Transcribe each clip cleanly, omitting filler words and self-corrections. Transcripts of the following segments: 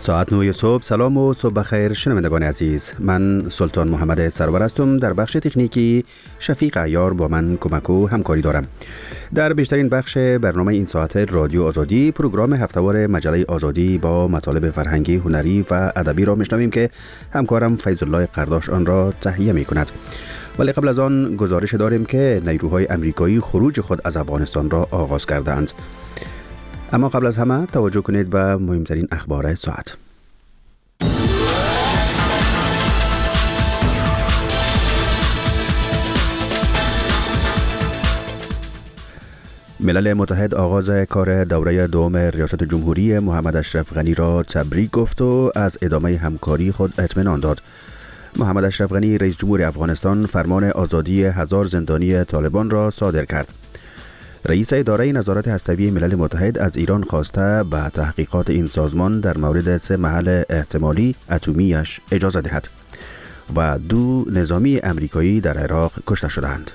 ساعت 9 صبح. سلام و صبح بخیر شنوندگان عزیز. من سلطان محمد سرور هستم. در بخش تکنیکی شفیق عیار با من کمک و همکاری دارم. در بیشترین بخش برنامه این ساعت رادیو آزادی، پروگرام هفته‌وار مجله آزادی با مطالب فرهنگی، هنری و ادبی را میشنویم که همکارم فیض الله قرداش آن را تهیه میکند. ولی قبل از آن گزارش داریم که نیروهای امریکایی خروج خود از افغانستان را آغاز کردند. اما قبل از همه توجه کنید به مهمترین اخبار ساعت. ملل متحد آغاز کار دوره دوم ریاست جمهوری محمد اشرف غنی را تبریک گفت و از ادامه همکاری خود اطمینان داد. محمد اشرف غنی رئیس جمهور افغانستان فرمان آزادی 1000 زندانی طالبان را صادر کرد. رئیس اداره نظارت هسته‌ای ملل متحد از ایران خواسته به تحقیقات این سازمان در مورد 3 محل احتمالی اتمیش اجازه دهد و 2 نظامی امریکایی در عراق کشته شدند.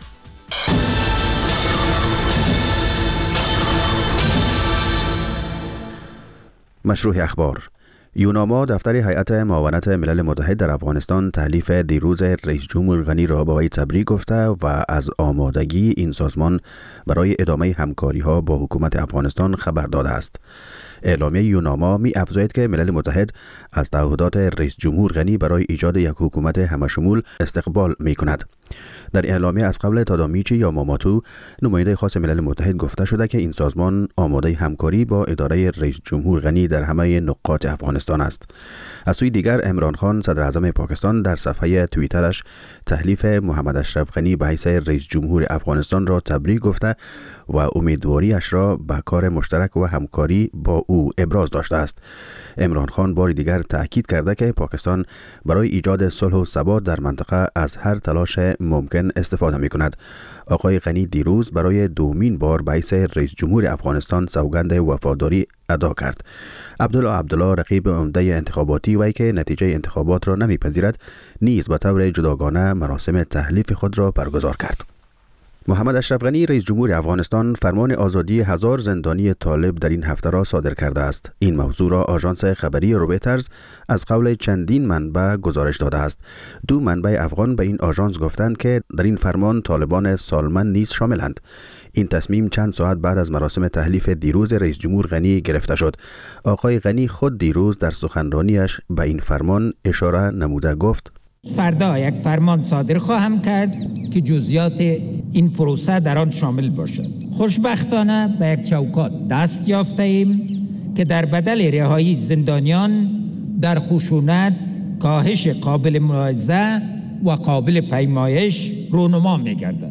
مشروع اخبار. یوناما دفتر هیئت معاونت ملل متحد در افغانستان تحلیف دیروز رئیس جمهور غنی را با وی تبریک گفته و از آمادگی این سازمان برای ادامه همکاری‌ها با حکومت افغانستان خبر داده است. اعلامیه یوناما می افزاید که ملل متحد از تعهدات رئیس جمهور غنی برای ایجاد یک حکومت همشمول استقبال می کند. در اعلامیه از قبل تادامیچی یا ماماتو، نماینده خاص ملل متحد، گفته شده که این سازمان آماده همکاری با اداره رئیس جمهور غنی در همه نقاط افغانستان است. از سوی دیگر عمران خان صدر اعظم پاکستان در صفحه توییترش تحلیف محمد اشرف غنی به حیث رئیس جمهور افغانستان را تبریک گفته و امیدواریش را به کار مشترک و همکاری با او ابراز داشته است. عمران خان بار دیگر تأکید کرده که پاکستان برای ایجاد صلح و ثبات در منطقه از هر تلاش ممکن استفاده می کند. آقای غنی دیروز برای دومین بار به حیث رئیس جمهور افغانستان سوگند وفاداری ادا کرد. عبدالله رقیب عمده انتخاباتی وی که نتیجه انتخابات را نمیپذیرد نیز به طور جداگانه مراسم تحلیف خود را برگزار کرد. محمد اشرف غنی رئیس جمهور افغانستان فرمان آزادی 1000 زندانی طالب در این هفته را صادر کرده است. این موضوع را آژانس خبری رویترز از قول چندین منبع گزارش داده است. 2 منبع افغان به این آژانس گفتند که در این فرمان طالبان سالمند نیز شاملند. این تصمیم چند ساعت بعد از مراسم تحلیف دیروز رئیس جمهور غنی گرفته شد. آقای غنی خود دیروز در سخنرانیش به این فرمان اشاره نموده گفت: فردا یک فرمان صادر خواهم کرد که جزئیات این پروسه در آن شامل باشد. خوشبختانه به یک چوکات دست یافته ایم که در بدل رهایی زندانیان در خشونت کاهش قابل ملاحظه و قابل پیمایش رونما می‌گردد.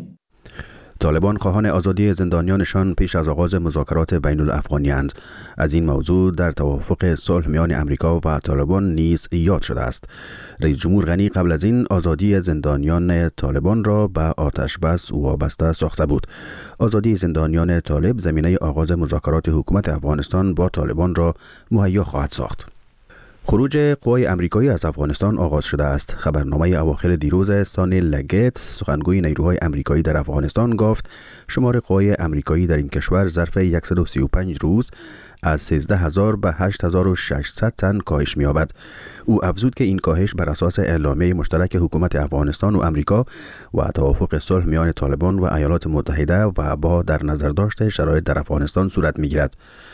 طالبان خواهان آزادی زندانیانشان پیش از آغاز مذاکرات بین الافغانی‌اند. از این موضوع در توافق صلح میان امریکا و طالبان نیز یاد شده است. رئیس جمهور غنی قبل از این آزادی زندانیان طالبان را به آتش بس وابسته ساخته بود. آزادی زندانیان طالب زمینه آغاز مذاکرات حکومت افغانستان با طالبان را مهیا خواهد ساخت. خروج قوای امریکایی از افغانستان آغاز شده است. خبرنامه اواخر دیروز استانی لگت، سخنگوی نیروهای امریکایی در افغانستان، گفت شمار قوای امریکایی در این کشور ظرف 135 روز از 13000 به 8600 تن کاهش می‌یابد. او افزود که این کاهش بر اساس اعلامیه مشترک حکومت افغانستان و امریکا و توافق صلح میان طالبان و ایالات متحده و با در نظر داشت شرایط در افغانستان صورت می‌گیرد.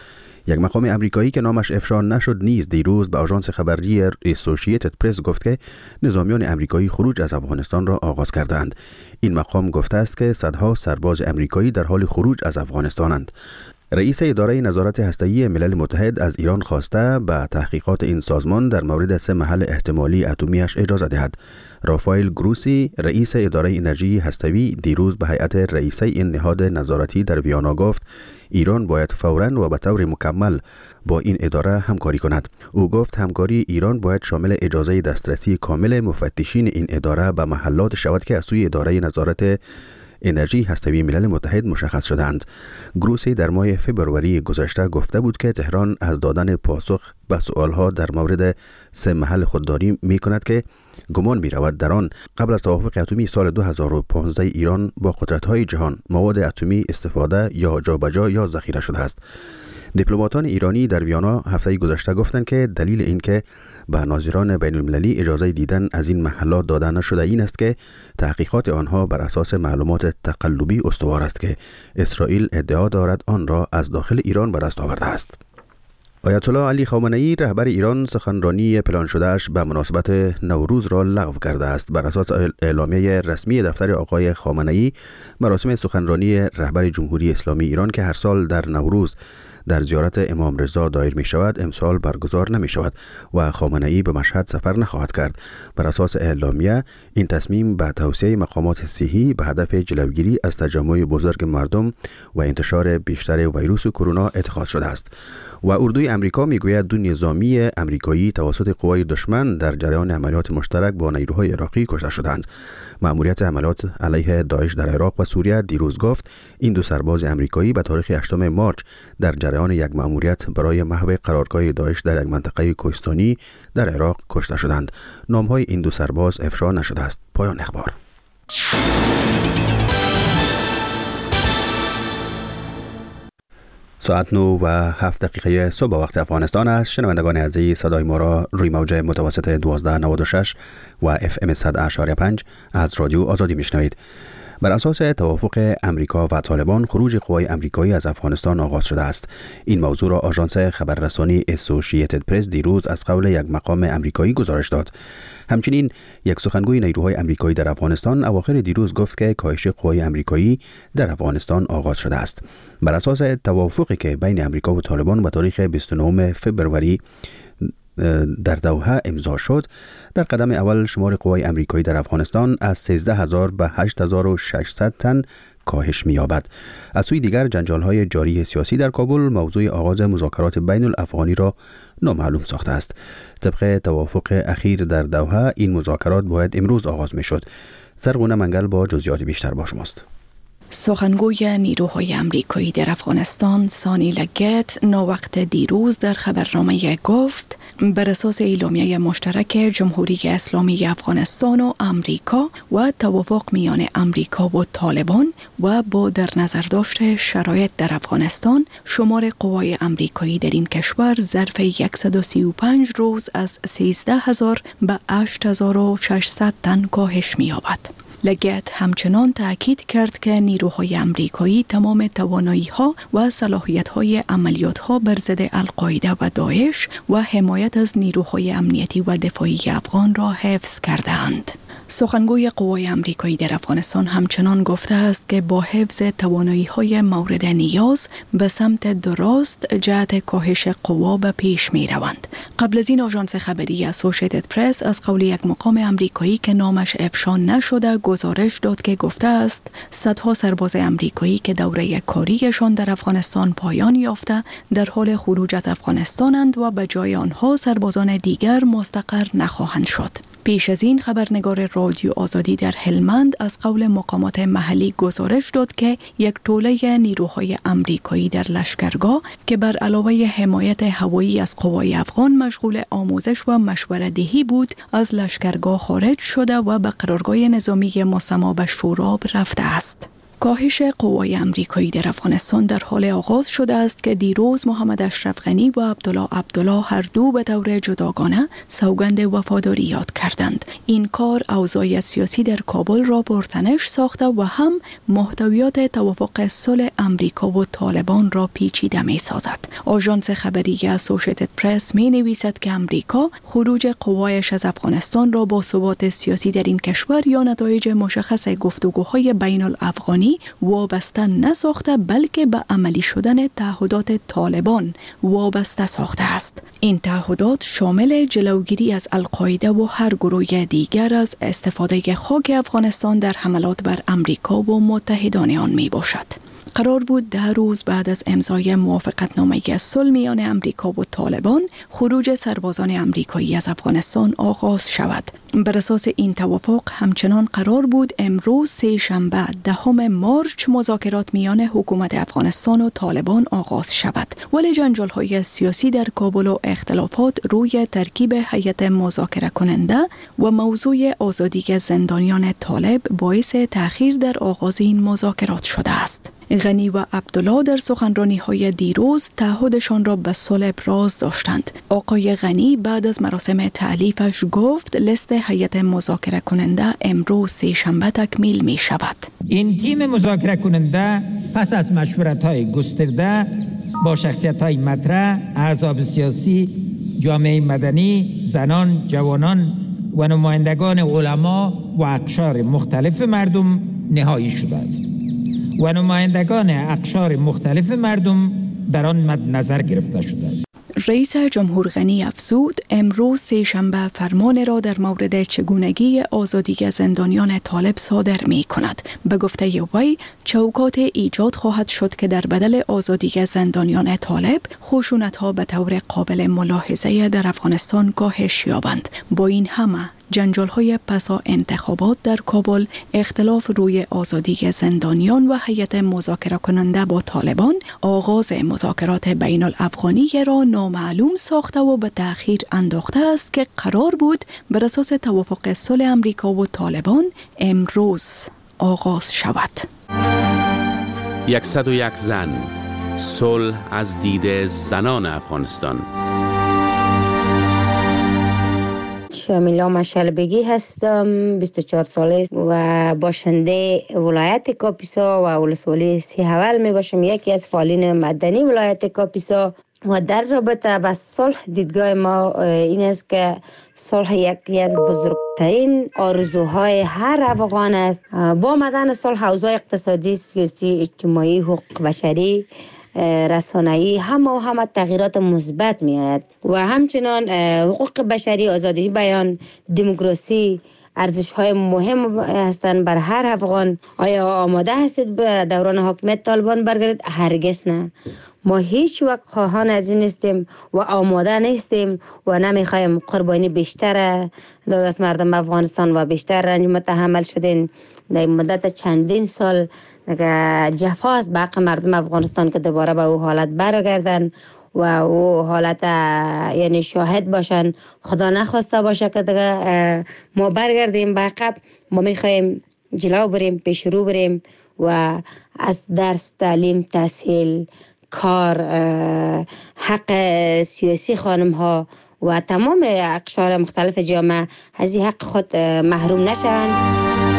یک مقام امریکایی که نامش افشا نشد نیز دیروز به آژانس خبری اسوسییتد پرس گفت که نظامیان امریکایی خروج از افغانستان را آغاز کردند. این مقام گفته است که صدها سرباز امریکایی در حال خروج از افغانستانند. رئیس اداره نظارت هسته‌ای ملل متحد از ایران خواسته به تحقیقات این سازمان در مورد 3 محل احتمالی اتمیش اجازه دهد. رافائل گروسی، رئیس اداره انرژی هسته‌ای، دیروز به هیئت رئیسه این نهاد نظارتی در ویانا گفت ایران باید فوراً و به طور مکمل با این اداره همکاری کند. او گفت همکاری ایران باید شامل اجازه دسترسی کامل مفتشین این اداره به محلات شود که از سوی اداره نظارت انرژی هسته‌ای ملل متحد مشخص شدند. گروسی در ماه فبروری گذشته گفته بود که تهران از دادن پاسخ به سؤالها در مورد 3 محل خودداری می‌کند که گمان می‌رود در آن قبل از توافق اتمی سال 2015 ایران با قدرت‌های جهان مواد اتمی استفاده یا جابجا یا ذخیره شده است. دیپلماتان ایرانی در ویانا هفته گذشته گفتند که دلیل این که به ناظران بین المللی اجازه دیدن از این محلات داده نشده این است که تحقیقات آنها بر اساس معلومات تقلبی استوار است که اسرائیل ادعا دارد آن را از داخل ایران به دست آورده است. آیت الله علی خامنه‌ای رهبر ایران سخنرانی پلان شدهش به مناسبت نوروز را لغو کرده است. بر اساس اعلامیه رسمی دفتر آقای خامنه‌ای، مراسم سخنرانی رهبر جمهوری اسلامی ایران که هر سال در نوروز در زیارت امام رضا دایر می شود امسال برگزار نمی شود و خامنه‌ای به مشهد سفر نخواهد کرد. بر اساس اعلامیه این تصمیم به توسعه مقامات صحی به هدف جلوگیری از تجمع بزرگ مردم و انتشار بیشتر ویروس کرونا اتخاذ شده است. و اردوی امریکا میگوید 2 نظامی امریکایی توسط قوای دشمن در جریان عملیات مشترک با نیروهای عراقی کشته شدند. مأموریت عملیات علیه داعش در عراق و سوریه دیروز گفت این 2 سرباز امریکایی به تاریخ 8 مارس در جریان یک مأموریت برای محو قرارگاه داعش در یک منطقه کوهستانی در عراق کشته شدند. نام‌های این 2 سرباز افشا نشده است. پایان اخبار. ساعت 9:07 صبح وقت افغانستان است. شنوندگان عزیز، صدای ما را روی موج متوسط 1296 و FM 100.5 از رادیو آزادی میشنوید. بر اساس توافق امریکا و طالبان خروج قوای امریکایی از افغانستان آغاز شده است. این موضوع را آژانس خبررسانی اسوسییتد پرس دیروز از قول یک مقام امریکایی گزارش داد. همچنین یک سخنگوی نیروهای امریکایی در افغانستان اواخر دیروز گفت که کاهش قوای امریکایی در افغانستان آغاز شده است. بر اساس توافقی که بین امریکا و طالبان به تاریخ 29 فبروری در دوحه امضا شد، در قدم اول شمار قوای امریکایی در افغانستان از 13,000 به 8,600 تن کاهش می‌یابد. از سوی دیگر جنجال‌های جاری سیاسی در کابل موضوع آغاز مذاکرات بین الافغانی را نامعلوم ساخته است. طبق توافق اخیر در دوحه این مذاکرات باید امروز آغاز می‌شد. زرغونه منگل با جزئیات بیشتر با شماست. سخنگوی نیروهای امریکایی در افغانستان سانی لگت ناوقت دیروز در خبرنامه گفت بر اساس اعلامیه مشترک جمهوری اسلامی افغانستان و امریکا و توافق میان امریکا و طالبان و با در نظر داشت شرایط در افغانستان، شمار قوای امریکایی در این کشور ظرف 135 روز از 13,000 به 8,600 تن کاهش می‌یابد. لگت همچنان تأکید کرد که نیروهای امریکایی تمام توانایی‌ها و صلاحیت‌های عملیات‌ها بر ضد القاعده و داعش و حمایت از نیروهای امنیتی و دفاعی افغان را حفظ کردند. سخنگوی قوای امریکایی در افغانستان همچنان گفته است که با حفظ توانایی‌های مورد نیاز به سمت درست جهت کاهش قوا به پیش می‌روند. قبل از این آژانس خبری اسوسییتد پرس از قول یک مقام امریکایی که نامش افشا نشده گزارش داد که گفته است صدها سرباز امریکایی که دوره کاریشان در افغانستان پایان یافته در حال خروج از افغانستانند و به جای آنها سربازان دیگر مستقر نخواهند شد. پیش از این خبرنگار رادیو آزادی در هلمند از قول مقامات محلی گزارش داد که یک توله نیروهای امریکایی در لشکرگاه که بر علاوه حمایت هوایی از قوای افغان مشغول آموزش و مشوره‌دهی بود، از لشکرگاه خارج شده و به قرارگاه نظامی مسمی به شوراب رفته است. کاهش قوای امریکایی در افغانستان در حال آغاز شده است که دیروز محمد اشرف غنی و عبدالله هر دو به طور جداگانه سوگند وفاداری یاد کردند. این کار اوضاع سیاسی در کابل را پرتنش ساخته و هم محتویات توافق صلح امریکا و طالبان را پیچیده می سازد. آژانس خبری اسوسییتد پرس می نویسد که امریکا خروج قوایش از افغانستان را با ثبات سیاسی در این کشور یا نتایج مشخص گفتگوهای بین الافغانی وابسته نساخته، بلکه به عملی شدن تعهدات طالبان وابسته ساخته است. این تعهدات شامل جلوگیری از القاعده و هر گروه دیگر از استفاده خاک افغانستان در حملات بر امریکا و متحدان آن می باشد. قرار بود 10 روز بعد از امضای موافقتنامه صلح میان امریکا و طالبان خروج سربازان امریکایی از افغانستان آغاز شود. بر اساس این توافق همچنان قرار بود امروز سه شنبه 10 مارچ مذاکرات میان حکومت افغانستان و طالبان آغاز شود، ولی جنجال‌های سیاسی در کابل و اختلافات روی ترکیب هیئت مذاکره کننده و موضوع آزادی زندانیان طالب باعث تأخیر در آغاز این مذاکرات شده است. غنی و عبدالله در سخنرانی‌های دیروز تعهدشان را به صلح ابراز داشتند. آقای غنی بعد از مراسم تألیفش گفت لیست هیئت مذاکره کننده امروز سه شنبه تکمیل می شود. این تیم مذاکره کننده پس از مشورت‌های گسترده با شخصیت‌های مطرح، احزاب سیاسی، جامعه مدنی، زنان، جوانان و نمایندگان علما و اقشار مختلف مردم نهایی شده است و نمایندگان اقشار مختلف مردم در آن مد نظر گرفته شده است. رئیس جمهور غنی افزود امروز سه شنبه فرمان را در مورد چگونگی آزادی زندانیان طالب صادر می کند. به گفته وی چوکات ایجاد خواهد شد که در بدل آزادی زندانیان طالب خشونت‌ها به طور قابل ملاحظه در افغانستان کاهش یابند. با این همه جنجال‌های پسا انتخابات در کابل، اختلاف روی آزادی زندانیان و هیئت مذاکره کننده با طالبان آغاز مذاکرات بین الافغانی را نامعلوم ساخته و به تأخیر انداخته است که قرار بود بر اساس توافق صلح امریکا و طالبان امروز آغاز شود. 101 زن، صلح از دید زنان افغانستان. شامیلا مشلبگی هستم، 24 ساله و باشنده ولایت کاپیسا و ولسوالی سیحول می باشم، یکی از فعالین مدنی ولایت کاپیسا. و در رابطه با صلح دیدگاه ما این است که صلح یکی از بزرگترین آرزوهای هر افغان است. با آمدن صلح اوضاع اقتصادی، سیاسی، اجتماعی، حقوق بشری، رسانه‌ای همه تغییرات مثبت می آید و همچنان حقوق بشری، آزادی بیان، دموکراسی ارزش‌های مهم هستند بر هر افغان. آیا آماده هستید به دوران حاکمیت طالبان برگردید؟ هرگز نه. ما هیچ وقت خواهان از این نیستیم و آماده نیستیم و نمیخوایم قربانی بیشتر داد از مردم افغانستان و بیشتر رنج متحمل شدین در مدت چندین سال جفا است به حق مردم افغانستان که دوباره به او حالت برگردن و او حالت یعنی شاهد باشن. خدا نخواسته باشه که دیگه ما برگردیم به عقب. ما میخوایم جلو بریم، پیش رو بریم و از درس، تعلیم، تحصیل، کار، حق سیاسی خانم ها و تمام اقشار مختلف جامعه از این حق خود محروم نشوند.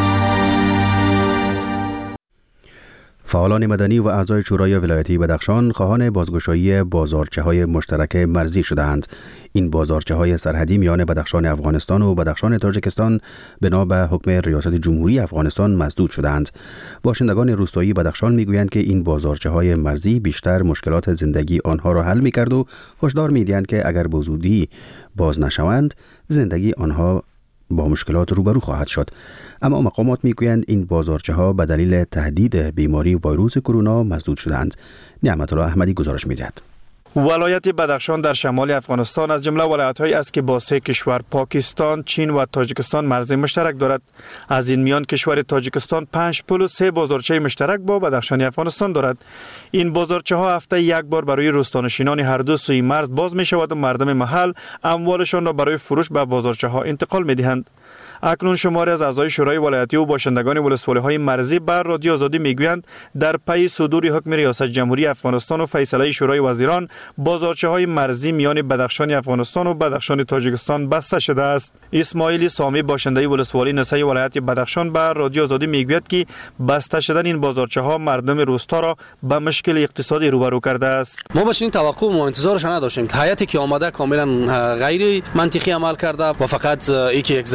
فعالان مدنی و اعضای شورای ولایتی بدخشان خواهان بازگشایی بازارچه‌های مشترک مرزی شدند. این بازارچه‌های سرحدی میان بدخشان افغانستان و بدخشان تاجیکستان بنا به حکم ریاست جمهوری افغانستان مسدود شدند. باشندگان روستایی بدخشان میگویند که این بازارچه‌های مرزی بیشتر مشکلات زندگی آنها را حل می‌کرد و هشدار می‌دهند که اگر به زودی باز نشوند زندگی آنها با مشکلات روبرو خواهد شد. اما مقامات میگویند این بازارچه‌ها به دلیل تهدید بیماری ویروس کرونا مسدود شدند. نعمت الله احمدی گزارش می‌دهد. ولایت بدخشان در شمال افغانستان از جمله ولایت‌هایی است که با سه کشور پاکستان، چین و تاجیکستان مرز مشترک دارد. از این میان کشور تاجیکستان 5 پل و 3 بازارچه مشترک با بدخشان افغانستان دارد. این بازارچه‌ها هفته یک بار برای روستانشینان هر دو سوی مرز باز می‌شود و مردم محل اموالشان را برای فروش به بازارچه‌ها انتقال می‌دهند. اکنون شماری از اعضای شورای ولایتی و باشندگان ولسوالی‌های مرزی بر رادیو آزادی میگویند در پی صدور حکم ریاست جمهوری افغانستان و فیصله شورای وزیران بازارچه‌های مرزی میان بدخشان افغانستان و بدخشان تاجیکستان بسته شده است. اسماعیل سامی باشنده ولسوالی نسای ولایت بدخشان بر رادیو آزادی میگوید که بسته شدن این بازارچه‌ها مردم روستا را به مشکل اقتصادی روبرو کرده است. ما بچین توقع و انتظارش نداشتیم. هیئتی که آمده کاملا غیر منطقی عمل کرده و فقط یک ضربه برای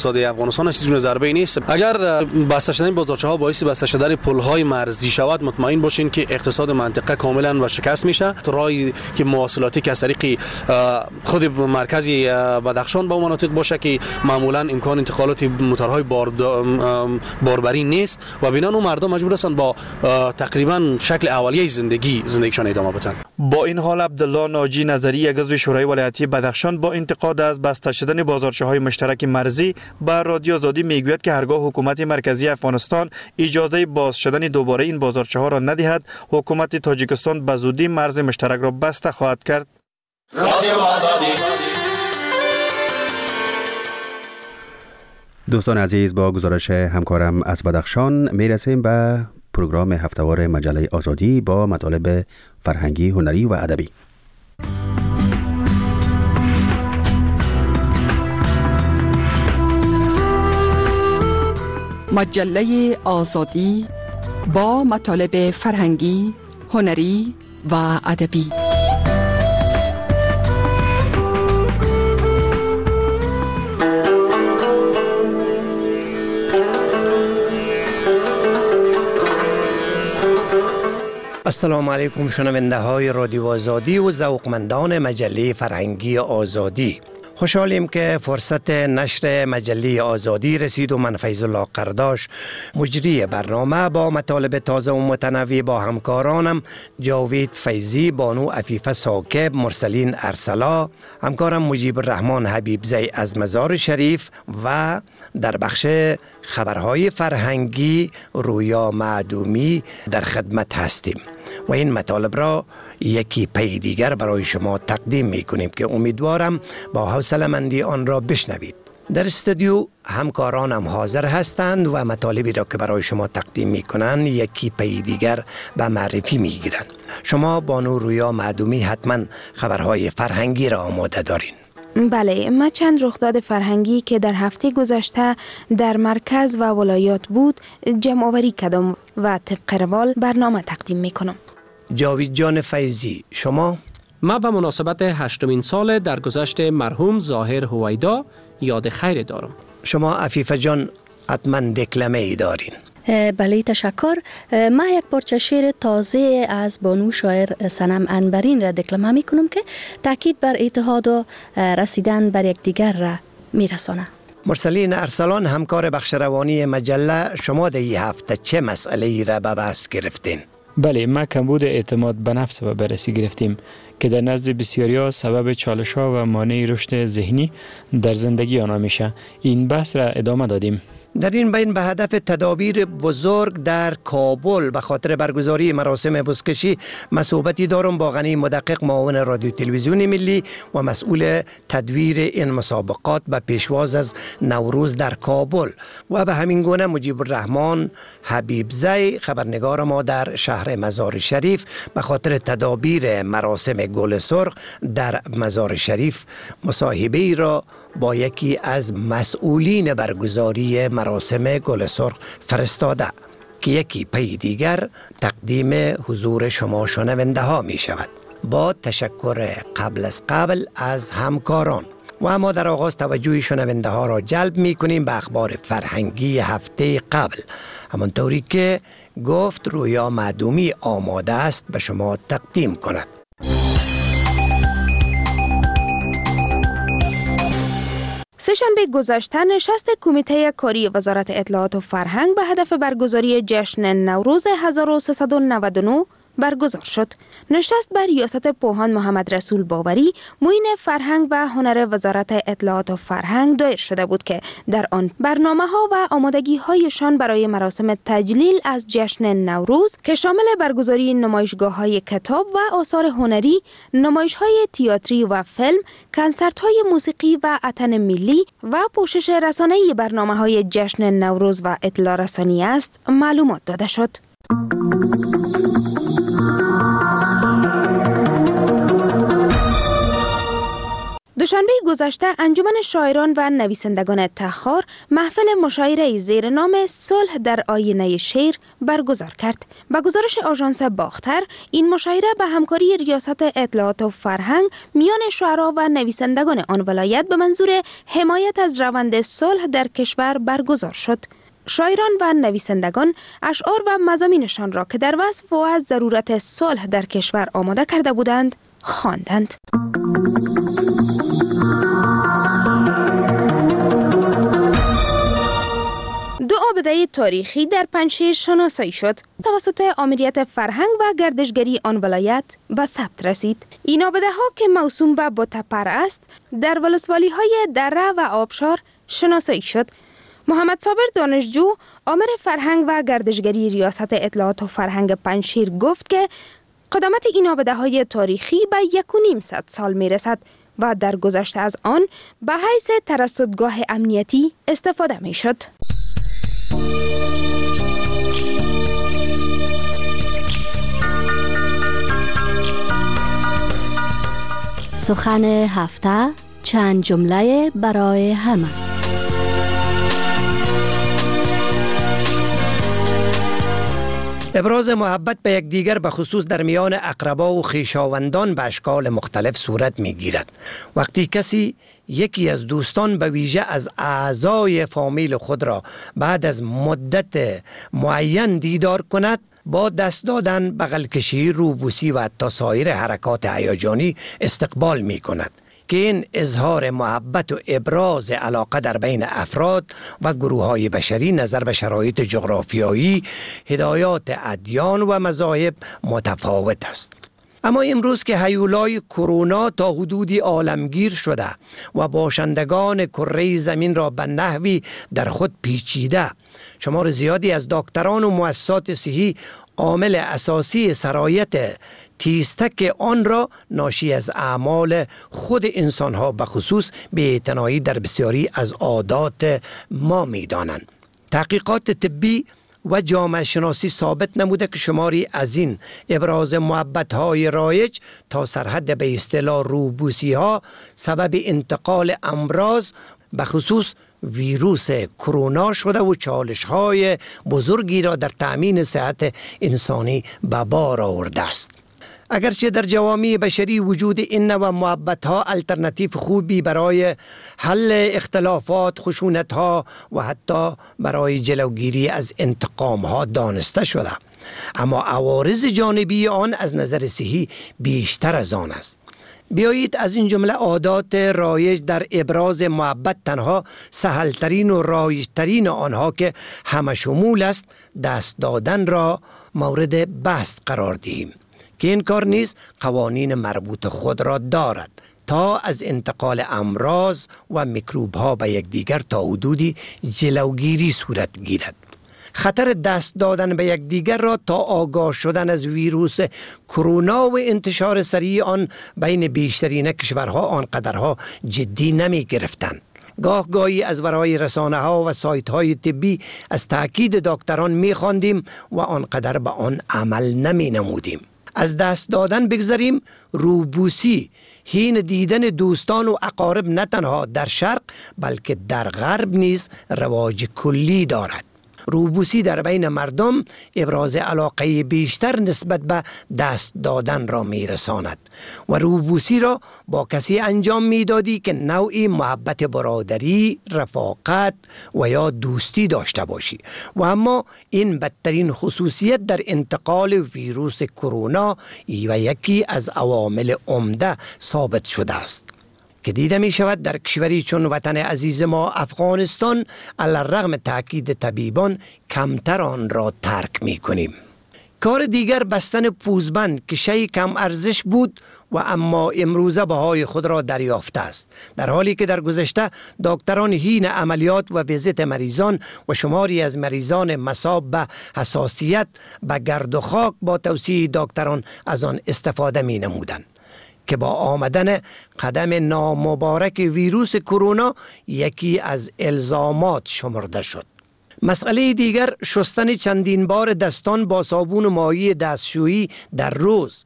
اقتصادی افغانستان است، چیز ضربه نیست. اگر بسته شدن بازارچه‌ها باعث بسته شدن پل‌های مرزی شود، مطمئن باشین که اقتصاد منطقه کاملا ورشکست میشه. راهی که مواصلاتی که از طریق خود مرکز بدخشان با مناطق باشه که معمولا امکان انتقالات موتورهای باربری نیست و بنابراین اون مردم مجبور هستند با تقریبا شکل اولیه زندگیشان ادامه بدن. با این حال عبدالله ناجی نظری، یک عضو شورای ولایتی بدخشان، با انتقاد از بسته شدن بازارچه‌های مشترک مرزی بر رادیو آزادی میگوید که هرگاه حکومت مرکزی افغانستان اجازه باز شدن دوباره این بازارچه‌ها را ندهد، حکومت تاجیکستان به زودی مرز مشترک را بسته خواهد کرد. رادیو آزادی. دوستان عزیز، با گزارش همکارم از بدخشان میرسیم به پروگرام هفتهوار مجله آزادی با مطالب فرهنگی، هنری و ادبی. مجله آزادی با مطالب فرهنگی، هنری و ادبی. السلام علیکم شنونده های رادیو آزادی و ذوقمندان مجله فرهنگی آزادی. خوشحالیم که فرصت نشر مجله آزادی رسید و من فیض الله قرداش، مجری برنامه، با مطالب تازه و متنوع با همکارانم جاوید فیضی، بانو عفیفه ساکب، مرسلین ارسلا، همکارم مجیب الرحمن حبیبزی از مزار شریف و در بخش خبرهای فرهنگی رویا معدومی در خدمت هستیم و این مطالب را یکی پی دیگر برای شما تقدیم می کنیم که امیدوارم با حوصله‌مندی آن را بشنوید. در استودیو همکارانم حاضر هستند و مطالبی را که برای شما تقدیم می کنند یکی پی دیگر به معرفی می گیرند. شما بانو رویا معدومی حتما خبرهای فرهنگی را آماده دارین. بله، ما چند رخداد فرهنگی که در هفته گذشته در مرکز و ولایات بود جمع آوری کردم و طبق روال برنامه تقدیم میکنم. جاوید جان فیضی، شما؟ ما به مناسبت 8مین سال درگذشت مرحوم ظاهر هویدا یاد خیر دارم. شما عفیفه جان حتما دکلمه ای دارین. بله تشکر. ما یک پارچه شعر تازه از بانو شاعر صنم انبرین را دکلمه می کنم که تاکید بر اتحاد و رسیدن بر یکدیگر را می رسانه. مرسلین ارسلان، همکار بخش روانی مجله، شما در این هفته چه مسئله ای را به بحث گرفتین؟ بله، ما کمبود اعتماد به نفس و بررسی گرفتیم که در نزد بسیاریا سبب چالش‌ها و مانع رشد ذهنی در زندگی آنها میشه. این بحث را ادامه دادیم. در این بین به هدف تدابیر بزرگ در کابل به خاطر برگزاری مراسم بزکشی صحبتی دارم با غنی مدقق، معاون رادیو تلویزیون ملی و مسئول تدویر این مسابقات به پیشواز از نوروز در کابل، و به همین گونه مجیب الرحمن حبیبزی، خبرنگار ما در شهر مزار شریف، به خاطر تدابیر مراسم گل سرخ در مزار شریف مصاحبه‌ای را با یکی از مسئولین برگزاری مراسم گل سرخ فرستاده که یکی پی دیگر تقدیم حضور شما شنونده ها می شود. با تشکر قبل از همکاران و اما در آغاز توجه شنونده ها را جلب می کنیم به اخبار فرهنگی هفته قبل. همانطوری که گفت رویا معدومی آماده است به شما تقدیم کند. سه‌شنبه گذشته نشست کمیته کاری وزارت اطلاعات و فرهنگ به هدف برگزاری جشن نوروز 1399 برگزار شد. نشست بر ریاست پوهان محمد رسول باوری، معین فرهنگ و هنر وزارت اطلاعات و فرهنگ دایر شده بود که در آن برنامه‌ها و آمادگی‌هایشان برای مراسم تجلیل از جشن نوروز که شامل برگزاری نمایشگاه‌های کتاب و آثار هنری، نمایش‌های تئاتری و فیلم، کنسرت‌های موسیقی و اتن ملی و پوشش رسانه‌ای برنامه‌های جشن نوروز و اطلاع رسانی است، معلومات داده شد. دوشنبه گذشته انجمن شاعران و نویسندگان تخار محفل مشاعره زیر نام صلح در آینه شعر برگزار کرد. به گزارش آژانس باختر، این مشاعره به همکاری ریاست اطلاعات و فرهنگ میان شاعران و نویسندگان آن ولایت به منظور حمایت از روند صلح در کشور برگزار شد. شاعران و نویسندگان اشعار و مضامینشان را که در وصف و از ضرورت صلح در کشور آماده کرده بودند خواندند. دو آبده تاریخی در پنجشیر شناسایی شد. توسط آمریت فرهنگ و گردشگری آن ولایت به ثبت رسید. این آبده ها که موسوم به بتپر است، در ولسوالی های دره و آبشار شناسایی شد. محمد صابر دانشجو، آمر فرهنگ و گردشگری ریاست اطلاعات و فرهنگ پنجشیر گفت که قدامت این آبده های تاریخی به 1.5 سال می رسد و در گذشته از آن به حیث ترصدگاه امنیتی استفاده می شد. سخن هفته، چند جمله برای همه. ابراز محبت به یکدیگر به خصوص در میان اقربا و خویشاوندان به اشکال مختلف صورت می گیرد. وقتی کسی یکی از دوستان به ویژه از اعضای فامیل خود را بعد از مدت معین دیدار کند، با دست دادن، بغل کشی، روبوسی و حتی سایر حرکات هیجانی استقبال می کند که این اظهار محبت و ابراز علاقه در بین افراد و گروه‌های بشری نظر به شرایط جغرافیایی، هدایات ادیان و مذاهب متفاوت است. اما امروز که هیولای کرونا تا حدودی عالمگیر شده و باشندگان کره زمین را به نحوی در خود پیچیده، شمار زیادی از دکتران و مؤسسات صحی عامل اساسی سرایت تیزتک آن را ناشی از اعمال خود انسانها به خصوص بی‌اعتنایی در بسیاری از عادات ما می دانند. تحقیقات طبی و جامعه شناسی ثابت نموده که شماری از این ابراز محبت‌های رایج تا سرحد به اصطلاح روبوسی‌ها سبب انتقال امراض به خصوص ویروس کرونا شده و چالش‌های بزرگی را در تأمین صحت انسانی به بار آورده است. اگرچه در جوامع بشری وجود این نوع محبت‌ها الترناتیو خوبی برای حل اختلافات، خشونت‌ها و حتی برای جلوگیری از انتقام‌ها دانسته شده، اما عوارض جانبی آن از نظر صحی بیشتر از آن است. بیایید از این جمله عادات رایج در ابراز محبت تنها سهلترین و رایجترین آنها که همه شمول است دست دادن را مورد بحث قرار دهیم که این کار نیز قوانین مربوط خود را دارد تا از انتقال امراض و میکروب ها به یکدیگر تا حدودی جلوگیری صورت گیرد. خطر دست دادن به یکدیگر را تا آگاه شدن از ویروس کرونا و انتشار سریع آن بین بیشترین کشورها آنقدرها جدی نمی گرفتند. گاهی از برای رسانه ها و سایت های طبی از تاکید دکتران می خواندیم و آنقدر به آن عمل نمی نمودیم. از دست دادن بگذاریم، روبوسی، هین دیدن دوستان و اقارب نه تنها در شرق بلکه در غرب نیز رواج کلی دارد. روبوسی در بین مردم ابراز علاقه بیشتر نسبت به دست دادن را میرساند و روبوسی را با کسی انجام میدادی که نوعی محبت برادری، رفاقت و یا دوستی داشته باشی و اما این بدترین خصوصیت در انتقال ویروس کرونا و یکی از عوامل عمده ثابت شده است که دیده می شود در کشوری چون وطن عزیز ما افغانستان علی‌الرغم تاکید طبیبان کمتر آن را ترک می کنیم. کار دیگر بستن پوزبند که شیء کم ارزش بود و اما امروزه بهای خود را دریافته است، در حالی که در گذشته دکتران هین عملیات و ویزیت مریضان و شماری از مریضان مصاب به حساسیت به گرد و خاک با توصیه دکتران از آن استفاده می نمودند که با آمدن قدم نامبارک ویروس کرونا یکی از الزامات شمرده شد. مسئله دیگر شستن چندین بار دستان با صابون و مایع دستشویی در روز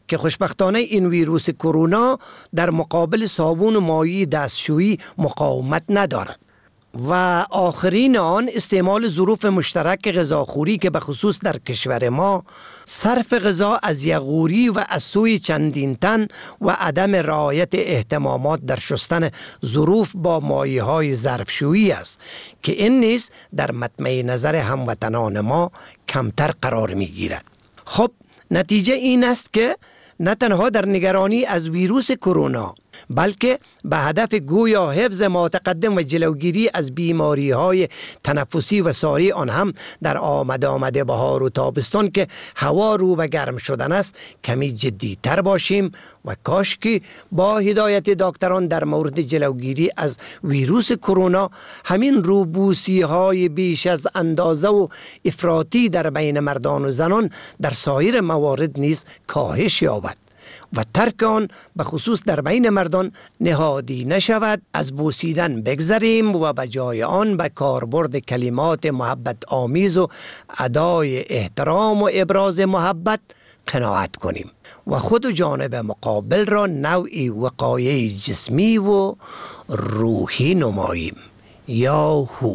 که خوشبختانه این ویروس کرونا در مقابل صابون و مایع دستشویی مقاومت ندارد. و آخرین آن استعمال ظروف مشترک غذاخوری که به خصوص در کشور ما صرف غذا از یغوری و از سوی چندین تن و عدم رعایت اهتمامات در شستن ظروف با مایع‌های ظرفشویی است که این نیز در مطمع نظر هموطنان ما کمتر قرار می گیرد. خب نتیجه این است که نه تنها در نگرانی از ویروس کرونا بلکه به هدف گویا حفظ ما تقدم و جلوگیری از بیماری های تنفسی و ساری آن هم در آمده بهار و تابستان که هوا رو به گرم شدن است کمی جدی تر باشیم و کاش که با هدایت دکتران در مورد جلوگیری از ویروس کرونا همین روبوسی های بیش از اندازه و افراطی در بین مردان و زنان در سایر موارد نیز کاهش یابد و ترک آن به خصوص در بین مردان نهادی نشود. از بوسیدن بگذریم و به جای آن به کاربرد کلمات محبت آمیز و ادای احترام و ابراز محبت قناعت کنیم و خود و جانب مقابل را نوعی وقایه جسمی و روحی نماییم. یاهو.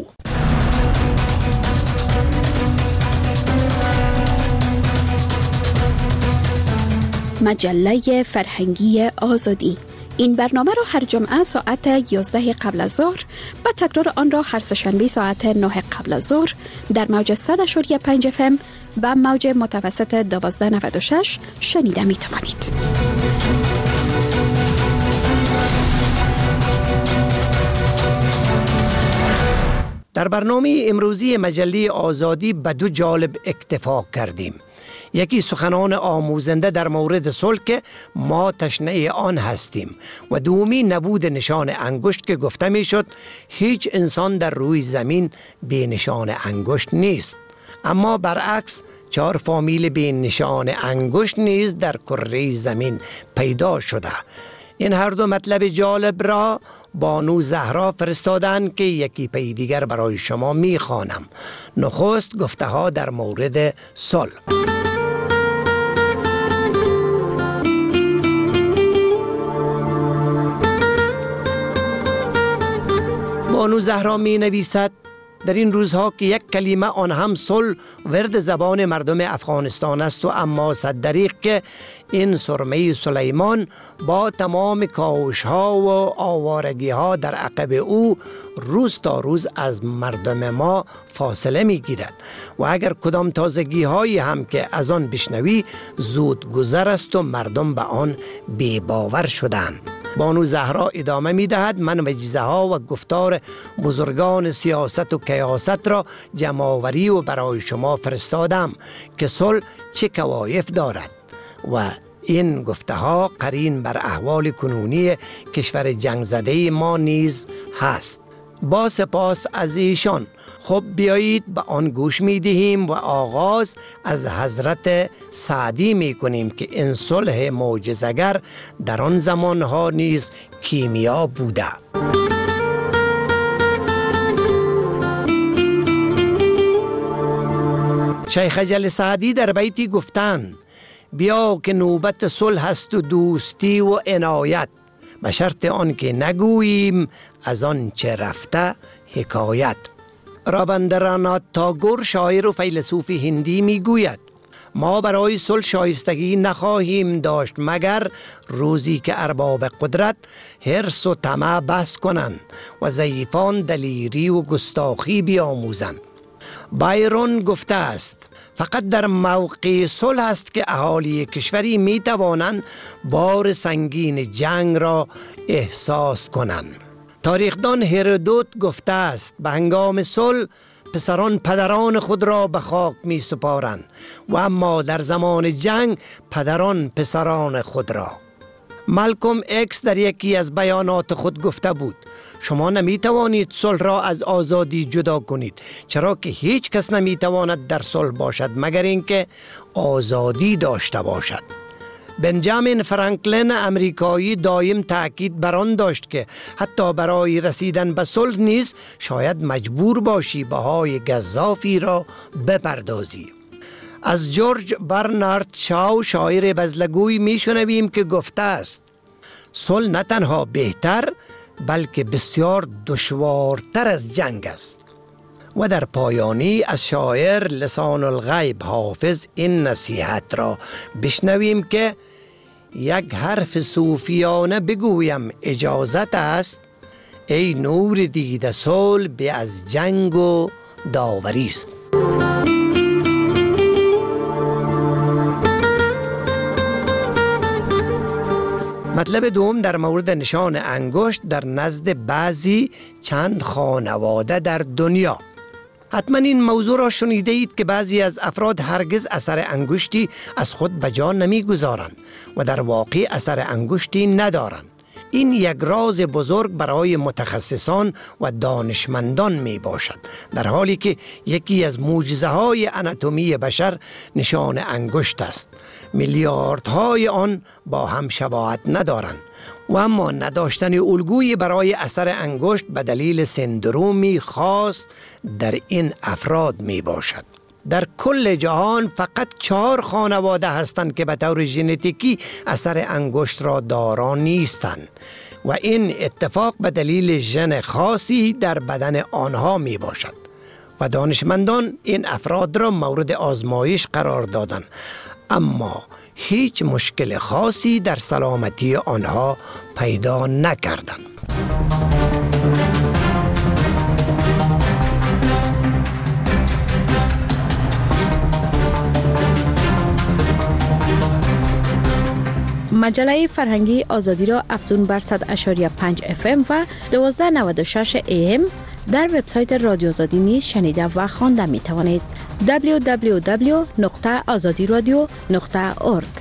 مجله فرهنگی آزادی. این برنامه را هر جمعه ساعت 11 قبل از ظهر و تکرار آن را هر سه‌شنبه ساعت 9 قبل از ظهر در موج 100.5 FM و موج متوسط 1296 شنیده می توانید. در برنامه امروزی مجله آزادی به دو جانب اکتفا کردیم. یکی سخنان آموزنده در مورد صلح که ما تشنه آن هستیم و دومی نبود نشان انگشت که گفته می شد هیچ انسان در روی زمین بی نشان انگشت نیست، اما برعکس 4 فامیل بی نشان انگشت نیز در کره زمین پیدا شده. این هر دو مطلب جالب را بانو زهرا فرستادند که یکی پی دیگر برای شما می خوانم. نخست گفته ها در مورد صلح. بانو زهرا می نویسد در این روزها که یک کلمه آن هم صلح ورد زبان مردم افغانستان است و اما صدریق که این سرمه سلیمان با تمام کاوش ها و آوارگی ها در عقب او روز تا روز از مردم ما فاصله می گیرد و اگر کدام تازگی هایی هم که از آن بشنوی زود گذر است و مردم به آن بی باور شدند. بانو زهرا ادامه می دهد من وجیزه ها و گفتار بزرگان سیاست و کیاست را جمع‌آوری و برای شما فرستادم که صلح چه کوایف دارد و این گفته ها قرین بر احوال کنونی کشور جنگ زده ما نیز هست. با سپاس از ایشان. خب بیایید به آن گوش می دهیم و آغاز از حضرت سعدی می کنیم که این صلح معجزه‌گر در آن زمانها نیز کیمیا بوده. شیخ اجل سعدی در بیتی گفتند بیا که نوبت صلح است و دوستی و عنایت، به شرط آن که نگوییم از آن چه رفته حکایت. رابندرانات تاگور شاعر و فیلسوف هندی می گوید ما برای صلح شایستگی نخواهیم داشت مگر روزی که ارباب قدرت حرص و طمع بس کنند و ضعیفان دلیری و گستاخی بیاموزند. بایرون گفته است فقط در موقع صلح است که اهالی کشوری می توانند بار سنگین جنگ را احساس کنند. تاریخدان هرودوت گفته است به هنگام صلح پسران پدران خود را به خاک می سپارند و اما در زمان جنگ پدران پسران خود را. مالکوم اکس در یکی از بیانات خود گفته بود شما نمی توانید صلح را از آزادی جدا کنید، چرا که هیچ کس نمی تواند در صلح باشد مگر اینکه آزادی داشته باشد. بنجامین فرانکلین امریکایی دایم تاکید بر آن داشت که حتی برای رسیدن به صلح نیز شاید مجبور باشی بهای گزافی را بپردازی. از جورج برنارد شاو شاعر بزلگوی میشنویم که گفته است صلح نه تنها بهتر بلکه بسیار دشوارتر از جنگ است. و در پایانی از شاعر لسان الغیب حافظ این نصیحت را بشنویم که یک حرف صوفیانه بگویم اجازت است، ای نور دیده صلح به از جنگ و داوری است. مطلب دوم در مورد نشان انگشت در نزد بعضی چند خانواده در دنیا. حتما این موضوع را شنیده اید که بعضی از افراد هرگز اثر انگشتی از خود به جا نمیگذارند و در واقع اثر انگشتی ندارند. این یک راز بزرگ برای متخصصان و دانشمندان می باشد، در حالی که یکی از معجزه‌های آناتومی بشر نشان انگشت است. میلیاردهای آن با هم شباهت ندارند و اما نداشتن الگویی برای اثر انگشت به دلیل سندرومی خاص در این افراد می باشد. در کل جهان فقط 4 خانواده هستند که به طور ژنتیکی اثر انگشت را دارا نیستند و این اتفاق به دلیل ژن خاصی در بدن آنها می باشد و دانشمندان این افراد را مورد آزمایش قرار دادند، اما هیچ مشکل خاصی در سلامتی آنها پیدا نکردند. مجله فرهنگی آزادی را افزون بر 100.5 FM و 1296 AM در وبسایت رادیو آزادی نیز شنیده و خوانده می توانید. www.azadiradio.org.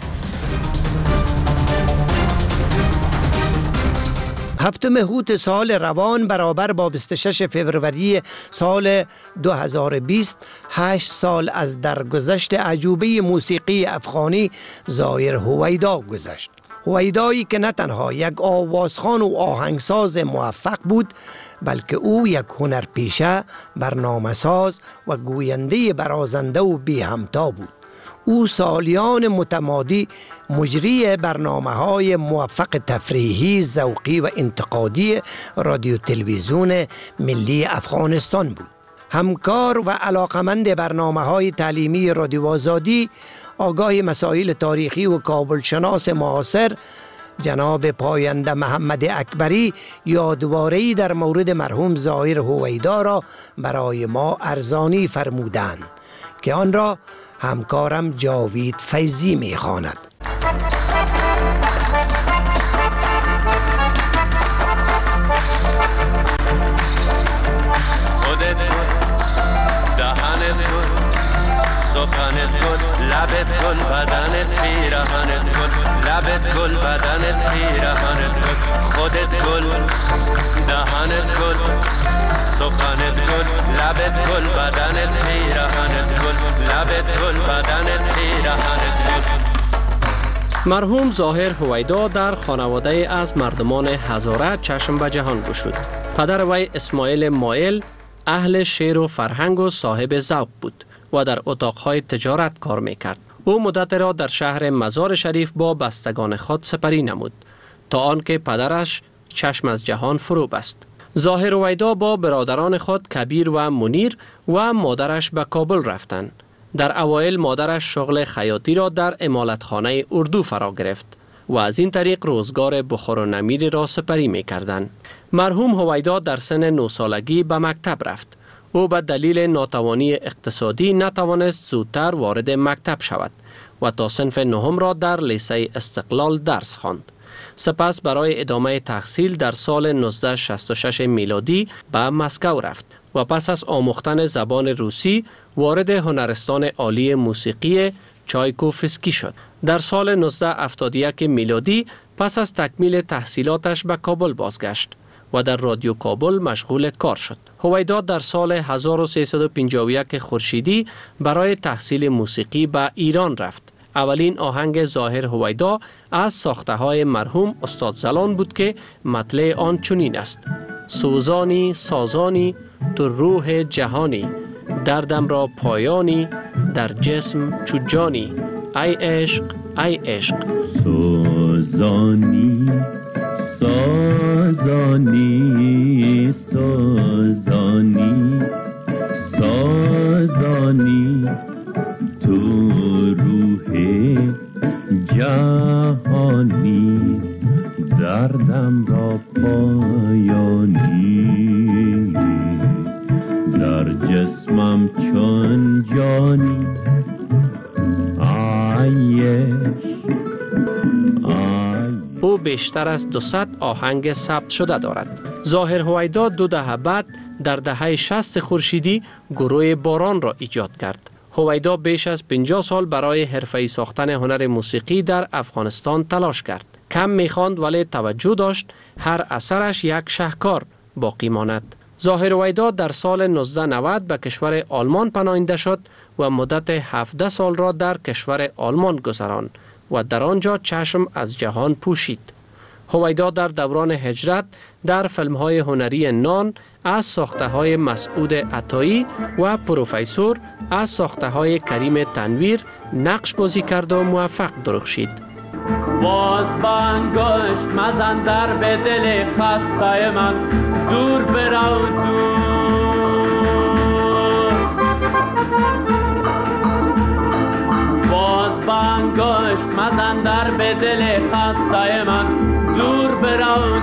هفتم هوت سال روان برابر با 26 فوریه سال 2020 8 سال از درگذشت عجوبه موسیقی افغانی ظاهر هویدا گذشت. هویدایی که نه تنها یک آوازخوان و آهنگساز موفق بود، بلکه او یک هنرپیشه، برنامه‌ساز و گوینده برازنده و بی همتا بود. او سالیان متمادی مجری برنامه‌های موفق تفریحی، ذوقی و انتقادی رادیو تلویزیون ملی افغانستان بود. همکار و علاقمند برنامه‌های تعلیمی رادیو آزادی، آگاه مسائل تاریخی و کابل شناس معاصر، جناب پاینده محمد اکبری یادواره‌ای در مورد مرحوم ظاهر هویدا را برای ما ارزانی فرمودند که آن را همکارم جاوید فیضی می‌خواند. سخنت گل لبت گل بدنت پیرهنت گل لبت گل بدنت پیرهنت گل خودت گل دهنت گل سخنت گل لبت گل بدنت پیرهنت گل لبت گل بدنت پیرهنت گل. مرحوم ظاهر هویدا در خانواده از مردمان هزاره چشم به جهان گشود. پدر وی اسماعیل مایل اهل شعر و فرهنگ و صاحب ذوق بود و در اتاقهای تجارت کار میکرد. او مدت را در شهر مزار شریف با بستگان خود سپری نمود تا آنکه پدرش چشم از جهان فرو بست. ظاهر هویدا با برادران خود کبیر و منیر و مادرش به کابل رفتند. در اوایل مادرش شغل خیاطی را در امالتخانه اردو فرا گرفت و از این طریق روزگار بخور و نمیر را سپری میکردند. مرحوم هویدا در سن 9 سالگی به مکتب رفت. او به دلیل ناتوانی اقتصادی نتوانست زودتر وارد مکتب شود و تا صنف 9 را در لیسه استقلال درس خواند. سپس برای ادامه تحصیل در سال 1966 میلادی به مسکو رفت و پس از آموختن زبان روسی وارد هنرستان عالی موسیقی چایکوفسکی شد. در سال 1971 میلادی پس از تکمیل تحصیلاتش به کابل بازگشت و در رادیو کابل مشغول کار شد. هویدا در سال 1351 خورشیدی برای تحصیل موسیقی به ایران رفت. اولین آهنگ ظاهر هویدا از ساخته های مرحوم استاد زلان بود که مطلع آن چنین است: سوزانی سازانی تو روح جهانی، دردم را پایانی در جسم چو جانی، ای عشق ای عشق. سوزانی سازانی سازانی سازانی تو روح جهانی دردم را پایانی در جسمم چون جانی او بیشتر از 200 آهنگ ثبت شده دارد. ظاهر هویدا 2 دهه بعد در دهه 60 خورشیدی گروه باران را ایجاد کرد. هویدا بیش از 50 سال برای حرفه‌ای ساختن هنر موسیقی در افغانستان تلاش کرد. کم می‌خواند ولی توجه داشت هر اثرش یک شاهکار باقی ماند. ظاهر هویدا در سال 1990 به کشور آلمان پناهنده شد و مدت 17 سال را در کشور آلمان گذراند و در آنجا چشم از جهان پوشید. هویدا در دوران هجرت در فیلم‌های هنری نان از ساخته‌های مسعود عطایی و پروفسور از ساخته‌های کریم تنویر نقش بازی کرد و موفق درخشید. باز بانگشت مزن در به دل خسته من، دور برو دور. باز بانگشت مزن در به دل خسته من، دور برو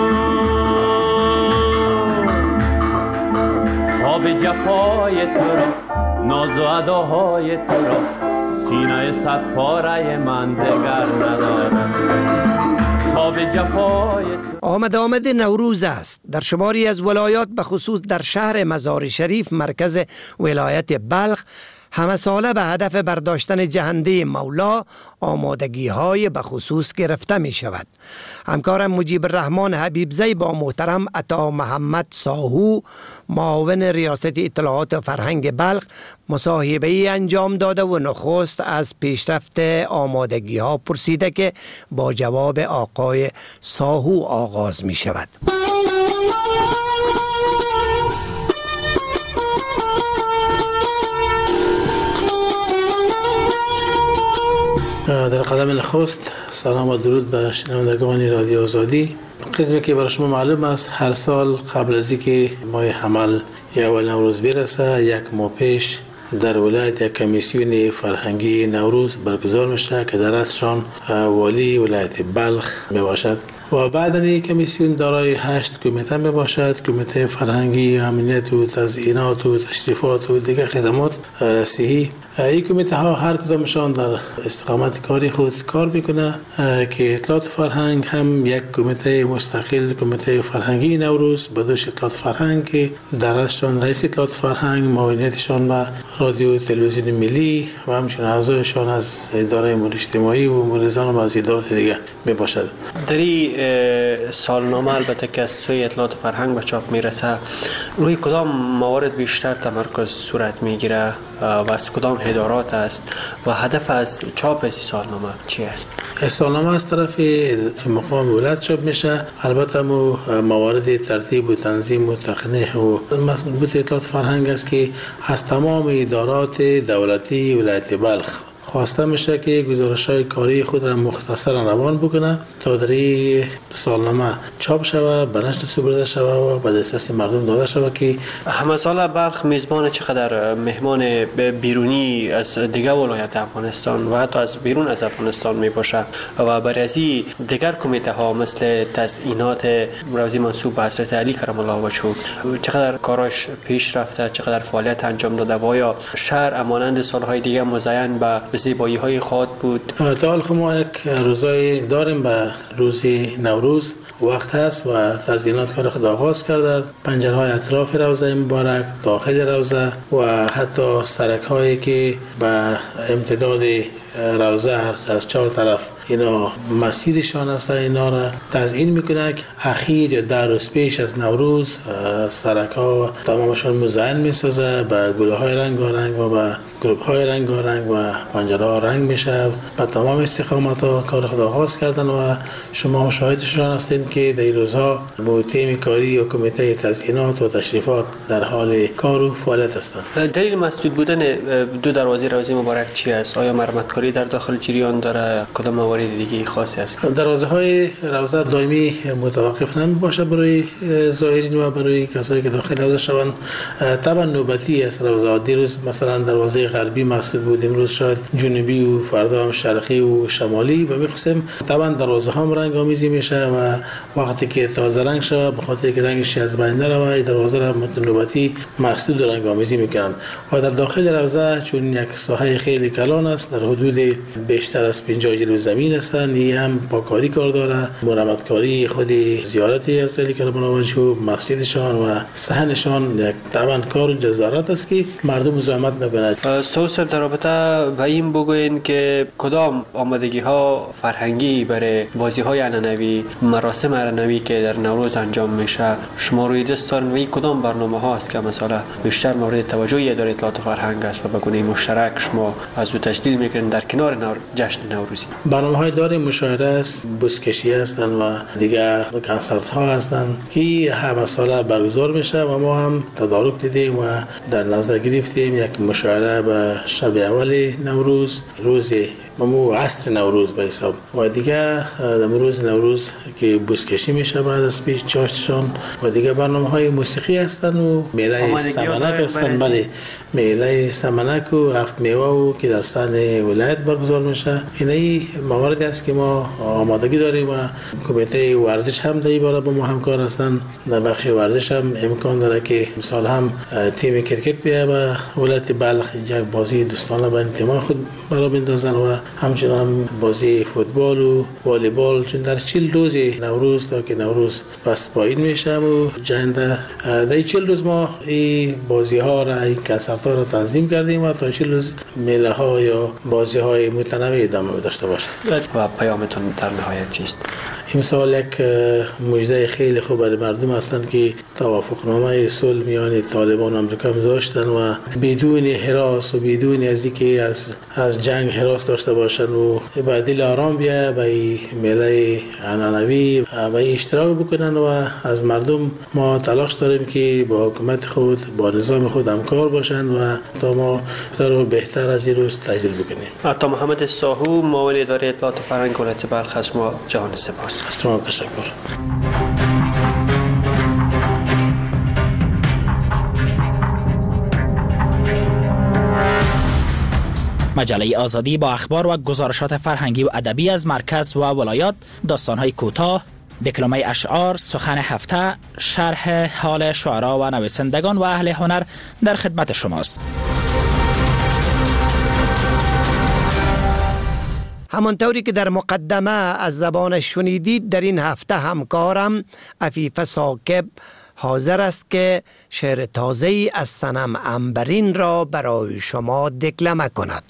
دور. تا به جفای تو را، ناز و اداهای تو را، سینه 100 پاره من دگر ندارم. تا به جفای آمد نوروز است. در شماری از ولایات به خصوص در شهر مزار شریف مرکز ولایت بلخ همه ساله به هدف برداشتن جهنده مولا آمادگی های به خصوص گرفته می شود. همکارم مجیب الرحمن حبیبزی با محترم عطا محمد ساهو معاون ریاست اطلاعات و فرهنگ بلخ مصاحبه‌ای انجام داده و نخست از پیشرفت آمادگی ها پرسیده که با جواب آقای ساهو آغاز می شود. در قدم نخست سلام و درود به شنوندگان رادیو آزادی. قسمی که برای شما معلوم است هر سال قبل از اینکه ماه حمل یا اول نوروز برسه 1 ماه پیش در ولایت یک کمیسیون فرهنگی نوروز برگزار میشه که در رأسشان والی ولایت بلخ می باشد و بعد این کمیسیون دارای 8 کمیته می باشد. کمیته فرهنگی، امنیت و تزیینات و تشریفات و دیگر خدمات صحی. این کمیته ها هر کدامشان در استقامت کاری خود کار میکنه که اطلاعات فرهنگ هم یک کمیته مستقل، کمیته فرهنگی نوروز بدوش اطلاعات فرهنگ که در رأسشان رئیس اطلاعات فرهنگ، معاونیتشان به رادیو تلویزیون ملی و همچنین اعضایشان از اداره امور اجتماعی و امور زنان و از ادارات دیگه می باشد. در این سالنامه البته که از سوی اطلاعات فرهنگ به چاپ میرسه، روی کدام موارد بیشتر تمرکز صورت میگیره و از کدام ادارات است و هدف از چاپ از سالنامه چی است؟ سالنامه از طرف مقام ولایت چاپ میشه. البته موارد ترتیب و تنظیم و تقنیه و مربوط اطلاعات فرهنگ است که از تمام ادارات دولتی ولایت بلخ خواسته میشه که گزارش‌های کاری خود را مختصرا روان بکنه تا در این سالنامه چاپ شود، به نشر سپرده شود و به دسترس مردم داده شود. که همه سال بلخ میزبان چقدر مهمان بیرونی از دیگر ولایات افغانستان و حتی از بیرون از افغانستان می باشه و برای از دیگر کمیته ها مثل تزیینات روزی منسوب به حضرت علی کرم الله وجهه چقدر کاراش پیش رفته، چقدر فعالیت انجام داده و یا شهر امانند سالهای دیگه مزین به زیبایی های خود بود؟ تا حال ما یک روزای داریم به روز نوروز وقت هست و تزیینات کار خود آغاز کرده. پنجره های اطراف روزه مبارک، داخل روزه و حتی سرک هایی که به امتداد روزه از 4 طرف اینا مسیرشان است، اینا را تزیین میکنه. اخیر یا 10 روز پیش از نوروز سرک ها تمامشان مزین میسازه به گل های رنگارنگ و به گروپ های رنگارنگ و پنجره ها رنگ میشه. به تمام استقامت ها کار خود آغاز کردن و شما شاهدشان هستین که در روزها تیم کاری و کمیته تزیینات و تشریفات در حال کار و فعالیت هستند. دلیل مسدود بودن دو دروازه روزه مبارک چی است؟ آیا مرمتکاری در داخل جریان داره؟ کدام موارد دیگه خاصی است؟ دروازه‌های روزه دائمی متوقف نمی‌باشه برای زائرین و برای کسایی که داخل روزه شوند. طبعا نوبتی است روزه. دیروز مثلا دروازه غربی مسدود بود، امروز شاید جنوبی و فردا هم شرقی و شمالی به قسم. طبعا دروازه هم رنگ آمیزی میشه و وقتی که تازه رنگ شوه به خاطر که رنگش از بین نره دروازه را نوبتی مسدود رنگ آمیزی میکنن. و در داخل روزه چون یک ساحه خیلی کلان است، در حدود بیشتر از 50 جلو زمین هستند، این هم پاکاری کار داره، مرمتکاری خود زیارتی از خیلی کرمان وجه و مسجدشان و صحنشان یک طبعا کار جزارت است که مردم زحمت نکنند. سوسم در رابطه با این بگوین که کدام آمادگی ها فرهنگی برای بازی های عنعنوی، مراسم عنعنوی که در نوروز انجام میشه شما روی دست دارین و کدام برنامه ها است که مثلا بیشتر مورد توجه اداره اطلاعات و فرهنگ است و به گونه مشترک شما از او تشکیل میکنین در کنار جشن نوروزی؟ برنامه های داریم، مشاهره است، بزکشی هستند و دیگه کنسرت ها هستند که همه ساله برگزار میشه و ما هم تدارک دیدیم و در نظر گرفتیم یک مشاهره به شب اول نوروز، روز ممو عصر نوروز به حساب و دیگه روز نوروز که بزکشی میشه بعد از پیش چاشتشان و دیگه برنامه های موسیقی هستن و میله سمنک هستن. بله، میله سمنک و هفت میوه و که در سن ولایت برگزار میشه. این مواردی است که ما آمادگی داریم و کمیته ورزش هم در این باره با ما همکار هستن. در بخش ورزش هم امکان داره که مثلا هم تیم کرکت بیاد و ولایت بلخ یک بازی دوستانه به تیم خود برای بندازن و همچنان بازی فوتبال و والیبال، چون در 40 روز نوروز تا که نوروز پس پایین میشه و جنده در 40 روز ما این بازی ها را، این کنسرت ها را تنظیم کردیم و تا 40 روز میله ها یا بازی های متنوع ادامه داشته باشه. و پیامتون در نهایت چیست؟ امسال یک مژده خیلی خوب برای مردم هستند که توافقنامه صلح میان طالبان و آمریکا داشتن و بدون هراس و بدون از اینکه از جنگ هراس داشته باشن و به دل آرام بیا به میله عنعنوی به اشتراک بکنن و از مردم ما تلاش داریم که با حکومت خود با نظام خود همکار باشن و تا ما بهتر از این روز تجربه بکنیم. عطا محمد ساهو، معاون اداره اطلاعات و فرهنگ ولایت بلخ، از شما جهان سپاس. از شما تشکر. مجله آزادی با اخبار و گزارشات فرهنگی و ادبی از مرکز و ولایات، داستان‌های کوتاه، دکلمه اشعار، سخن هفته، شرح حال شعرا و نویسندگان و اهل هنر در خدمت شماست. همانطوری که در مقدمه از زبان شنیدید، در این هفته همکارم عفیفه ثاقب حاضر است که شعر تازه‌ای از صنم عنبرین را برای شما دکلمه کند.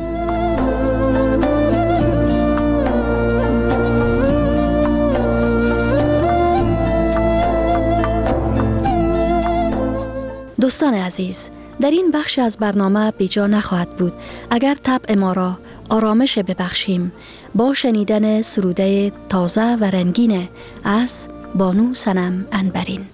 دوستان عزیز، در این بخش از برنامه بیجا نخواهد بود اگر طبع ما را آرامش ببخشیم با شنیدن سروده تازه و رنگین از بانو صنم عنبرین.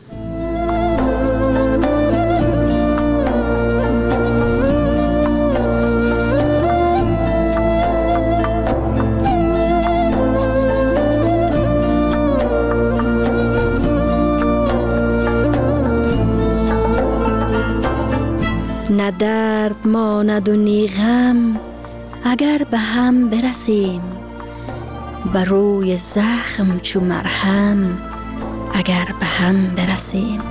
نه درد ماند و نی غم اگر به هم برسیم، بر روی زخم چو مرهم اگر به هم برسیم.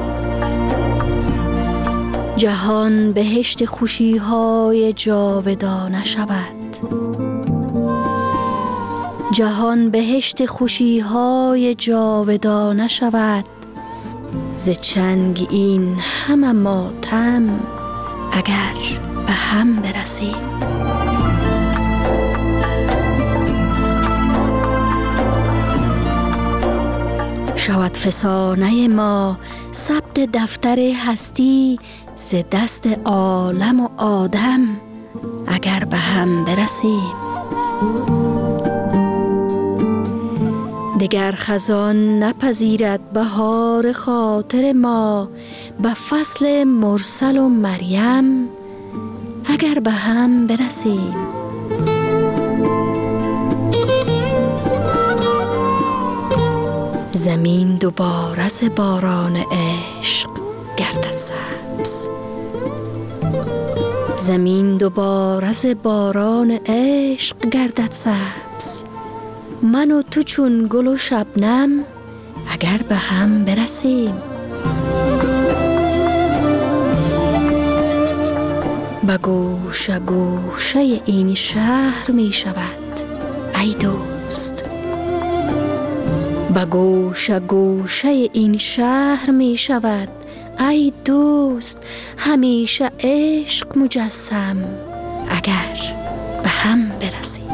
جهان بهشت خوشی های جاودانه شود، جهان بهشت خوشی های جاودانه شود. ز چنگ این همه ماتم اگر به هم برسیم. شود فسانه ما ثبت دفتر هستی ز دست عالم و آدم اگر به هم برسیم. دگر خزان نپذیرد بهار خاطر ما، به فصل مرسل و مریم اگر به هم برسیم. زمین دوباره ز باران عشق گردد سبز، زمین دوباره ز باران عشق گردد سبز. من و تو چون گل و شبنم اگر به هم برسیم. به گوشه گوشه این شهر می شود ای دوست، به گوشه گوشه این شهر می شود ای دوست. همیشه عشق مجسم اگر به هم برسیم.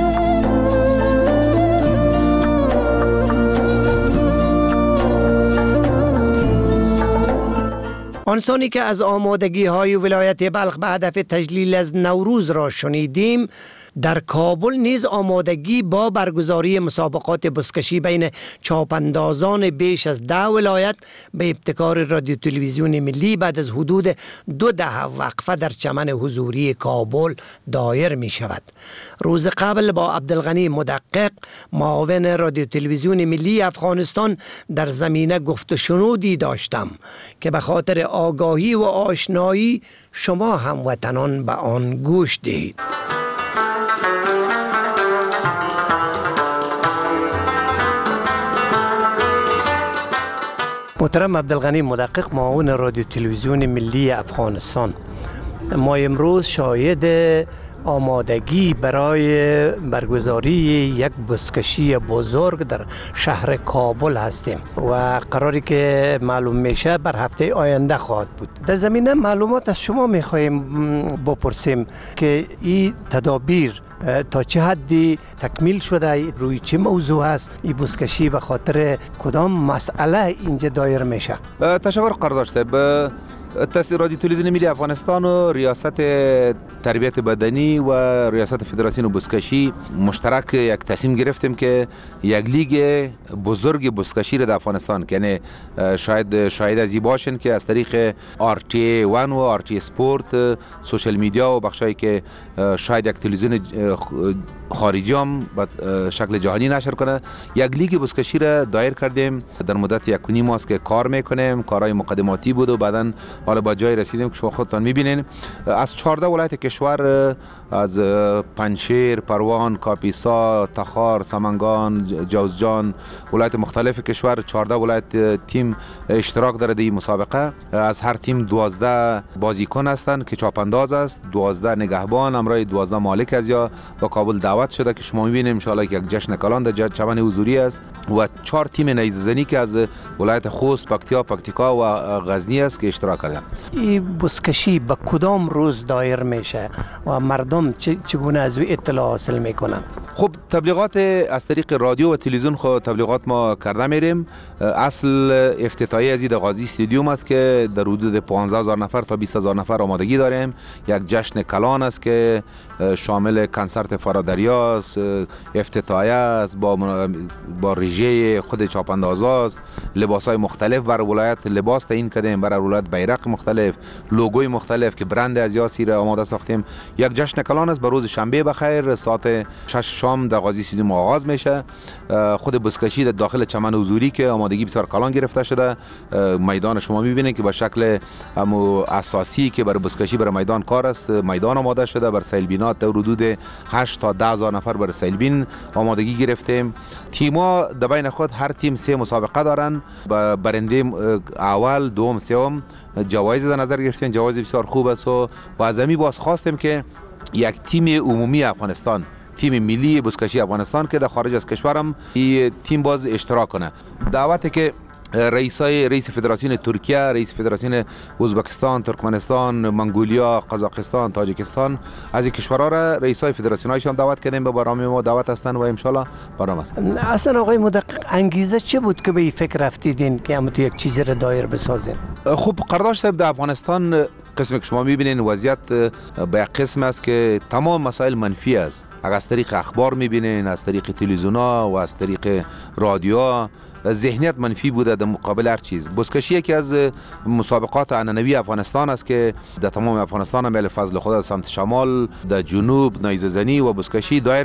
آنسانی که از آمادگی های ولایت بلخ به هدف تجلیل از نوروز را شنیدیم، در کابل نیز آمادگی با برگزاری مسابقات بزکشی بین چاپاندازان بیش از 10 ولایت به ابتکار رادیو تلویزیون ملی بعد از حدود 2 دهه وقفه در چمن حضوری کابل دایر می شود. روز قبل با عبدالغنی مدقق معاون رادیو تلویزیون ملی افغانستان در زمینه گفت و شنودی داشتم که به خاطر آگاهی و آشنایی شما هموطنان به آن گوش دهید. محترم عبدالغنی مدقق معاون رادیو تلویزیون ملی افغانستان، ما امروز شاهد آمادگی برای برگزاری یک بزکشی بزرگ در شهر کابل هستیم و قراری که معلوم میشه بر هفته آینده خواهد بود. در زمینه معلومات از شما میخواهیم بپرسیم که این تدابیر تا چه حدی تکمیل شده، روی چه موضوع است این بزکشی، به خاطر کدام مسئله اینجا دایر میشه؟ تشکر قرارداد صاحب. رادیو تلویزیون ملی افغانستان و ریاست تربیت بدنی و ریاست فدراسیون بزکشی مشترک یک تصمیم گرفتیم که یک لیگ بزرگ بزکشی را در افغانستان، یعنی شاید از این باشن که از طریق RTA 1 و RTA سپورت، سوشل میدیا و بخشایی که شاید یک تلویزیون خارجی هم به شکل جهانی نشر کنه، یک لیگ بزکشی را دایر کردیم. در مدت 1.5 ماه است که کار میکنیم. کارهای مقدماتی بود و بعداً حالا با جای رسیدیم که شما خودتان میبینین. از 14 ولایت کشور، از پنجشیر، پروان، کاپیسا، تخار، سمنگان، جوزجان، ولایت مختلف کشور 14 ولایت تیم اشتراک داره در این مسابقه. از هر تیم 12 بازیکن هستند که چاپانداز است، 12 نگهبان، همراه 12 مالک از یا با کابل دعوت شده که شما میبینیم ان شاء الله یک جشن کلان در چمن حضوری است و 4 تیم نیزه‌زنی که از ولایت خوست، پکتیکا و غزنی است که اشتراک کردند. این بزکشی به کدام روز دایر میشه و مردم چگونه از او اطلاع حاصل میکنن؟ خب تبلیغات از طریق رادیو و تلویزیون خود تبلیغات ما کرده میریم. اصل افتتاحیه از این غازی استادیوم است که در حدود 15000 نفر تا 20000 نفر آمادگی داریم. یک جشن کلان است که شامل کنسرت فرادریا است، افتتاحیه است، با رژه خود چاپاندازا است، لباسای مختلف بر ولایت لباس تعیین کردیم، برای ولایت بیرق مختلف، لوگوی مختلف که برند ازیاسی را آماده ساختیم. یک جشن کلان است. به روز شنبه بخیر ساعت 6 شام در غازی استادیوم آغاز میشه. خود بزکشی در داخل چمن حضوری که آمادگی بسیار کلان گرفته شده. میدان شما میبینید که به شکل اساسی که برای بزکشی برای میدان کار است، میدان آماده شده. بر سیلبینات در حدود 8 تا 10000 نفر برای سیلبین آمادگی گرفتیم. تیم‌ها در بین خود هر تیم 3 مسابقه دارن. برنده اول، دوم، سوم جوایز در نظر گرفتیم. جوایز بسیار خوب است و از همین باز خواستیم که یک تیم عمومی افغانستان، تیم ملی بزکشی افغانستان که در خارج از کشورم این تیم باز اشتراک کنه. دعوتی که رئیس فدراسیون ترکیه، رئیس فدراسیون ازبکستان، ترکمنستان، منگولیا، قزاقستان، تاجیکستان، از این کشورها را رئیسای فدراسیون‌هایش هم دعوت کردیم. به برنامه ما دعوت هستند و ان شاء الله برنامه است. اصلا آقای مدقق انگیزه چه بود که به این فکر رفتیدین که همون یک چیزی را دایر بسازین؟ خب قرارداد صاحب در افغانستان قسمی که شما میبینین وضعیت به یک قسم است که تمام مسائل منفی است. اگر از طریق اخبار میبینین، از طریق تلویزیون ها و از طریق رادیو، ذهنیت منفی بوده در مقابل هر چیز. بزکشی یکی از مسابقات عنعنوی افغانستان است که در تمام افغانستان هم فضل خدا سمت شمال، در جنوب نیزه زنی و بزکشی دایر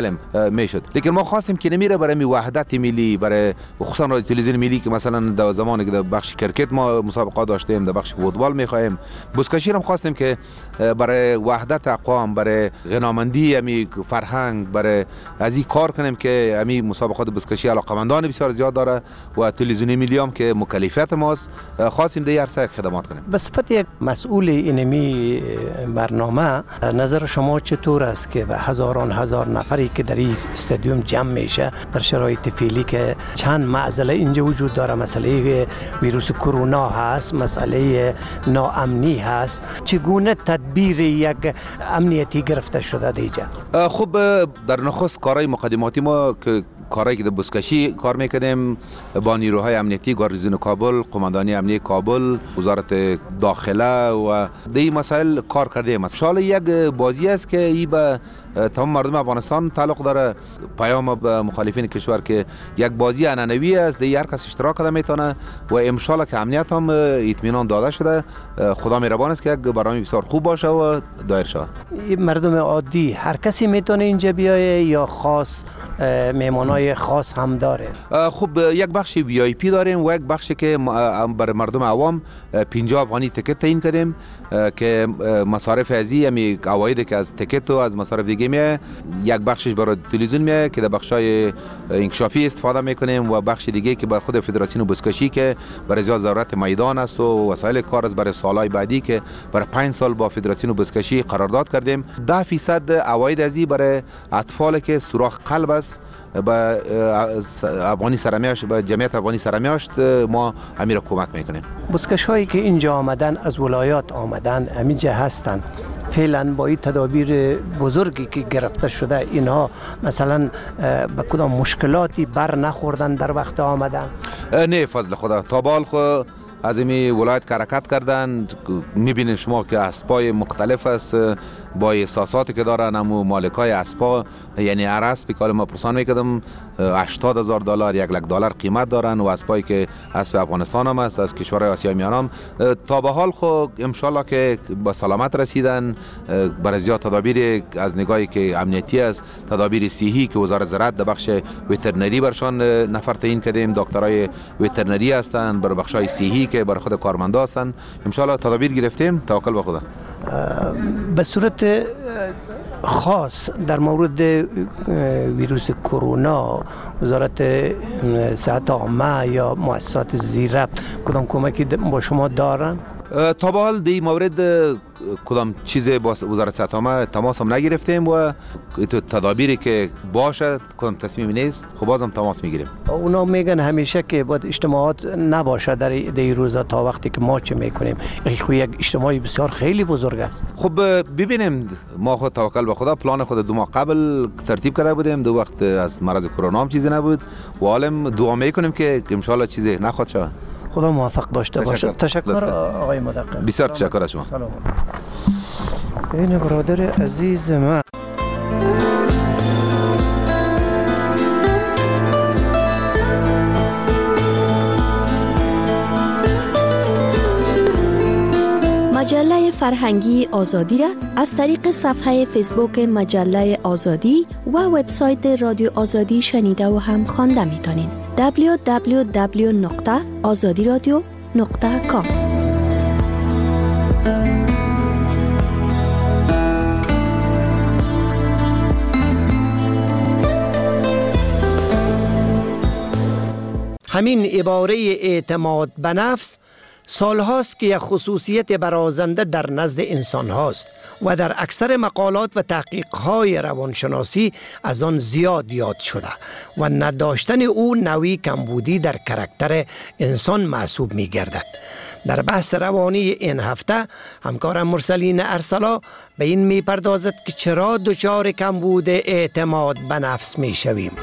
میشد. لیکن ما خواستیم که نمیره برای وحدت ملی، برای خصوصا رادیو تلویزیون ملی که مثلا در زمانی که در بخش کرکت ما مسابقات داشتیم، در بخش فوتبال میخوایم، بزکشی هم خواستیم که برای وحدت اقوام، برای غنامندی امی فرهنگ، برای از این کار کنیم که امی مسابقات بزکشی علاقمندان بسیار زیاد داره و تلویزیون ملی هم که مکلفیت ماست، خواستیم در عرصه خدمات کنیم. به صفت یک مسئول اینمی برنامه، نظر شما چطور است که به هزار نفری که در این استادیوم جمع میشه در شرایط فعلی که چند معضله اینجا وجود داره، مسئله ویروس کرونا هست، مسئله ناامنی هست، چگونه تدبیر یک امنیتی گرفته شده دیجا؟ خب در نخست کارهای مقدماتی ما که کارهایی که در بزکشی کار میکردیم با نیروهای امنیتی، گارنیزون کابل، قماندانی امنیتی کابل، وزارت داخله و این مسائل کار کردیم. شال یک بازی است که ای به تمام مردم افغانستان تعلق داره. پیام به مخالفین کشور که یک بازی عنعنوی است، در هر کس اشتراک کرده میتونه و ان شاء که امنیت هم اطمینان داده شده. خدا مهربان است که یک برنامه بسیار خوب باشه و دایر شود. مردم عادی هر کسی میتونه اینجا بیایه یا خاص میمانای خاص هم داره؟ خب یک بخش وی آی پی داریم و یک بخشی که برای مردم عوام 50 افغانی تکت تعیین کردیم که مصارف ازی یعنی عوایدی که از تکت و از مصارف دیگه میه، یک بخشش برای تلویزیون میه که در بخشای انکشافی استفاده میکنیم و بخش دیگه که برای خود فدراسیون بزکشی که برای زیاد ضرورت میدان است و وسایل کار است برای سالهای بعدی که برای 5 سال با فدراسیون بزکشی قرارداد کردیم. 10% عواید ازی برای اطفال که سوراخ قلب است به افغانی سرمیاشت، به جمعیت افغانی سرمیاشت ما همین را کمک میکنیم. بزکش هایی که اینجا آمدن، از ولایات آمدن، همینجا هستن، فعلا با این تدابیر بزرگی که گرفته شده اینها مثلا به کدام مشکلاتی بر نخوردن در وقت آمدن؟ نه فضل خدا، تا بال خود از این ولایت که حرکت کردن میبینین شما که اسبای مختلف است با احساساتی که دارن. همو مالکای اسبا یعنی هر اسبی که ما پرسان میکردم $80,000 $100,000 قیمت دارن و اسبایی که اسب افغانستان هم است، از کشورهای آسیای میانه هم. تا به حال خو ان شاء الله که با سلامت رسیدن. برای زیاد تدابیر از نگاهی که امنیتی است، تدابیر صحی که وزارت زراعت در بخش وترنری برشان نفر تعیین کردیم، دکترای وترنری هستن، بر بخشای صحی که بر خود کارمندا هستن. ان شاء الله تدابیر گرفتیم، توکل به خدا. به صورت خاص در مورد ویروس کرونا وزارت صحت عامه یا مؤسسات زیر کدام کمکی با شما دارن؟ تا به حال در این مورد کدام چیز با وزارت صحت عامه تماس هم نگرفتیم و تدابیری که باشد کدام تصمیمی نیست، خب بازم تماس میگیریم. اونا میگن همیشه که باید اجتماعات نباشه در این روزا تا وقتی که ما چه میکنیم. خب یک اجتماعی بسیار خیلی بزرگ است. خب ببینیم، ما خود توکل به خدا پلان خود 2 ماه قبل ترتیب کرده بودیم، دو وقت از مرض کرونا هم چیزی نبود و حالا دعا میکنیم که ان شاء الله چیزی نخواد شود. خدا موفق داشته باشه. تشکر آقای مدقق. بسیار تشکر از شما. سلام. این برادر عزیز من. مجله فرهنگی آزادی را از طریق صفحه فیسبوک مجله آزادی و وبسایت رادیو آزادی شنیده و هم خوانده میتونین. www.azadiradio.com. همین عباره اعتماد به نفس سال هاست که یک خصوصیت برازنده در نزد انسان هاست و در اکثر مقالات و تحقیق های روانشناسی از آن زیاد یاد شده و نداشتن او نوعی کمبودی در کاراکتر انسان محسوب می گردد. در بحث روانی این هفته همکارم مرسلین ارسلا به این می پردازد که چرا دچار کمبود اعتماد به نفس می شویم.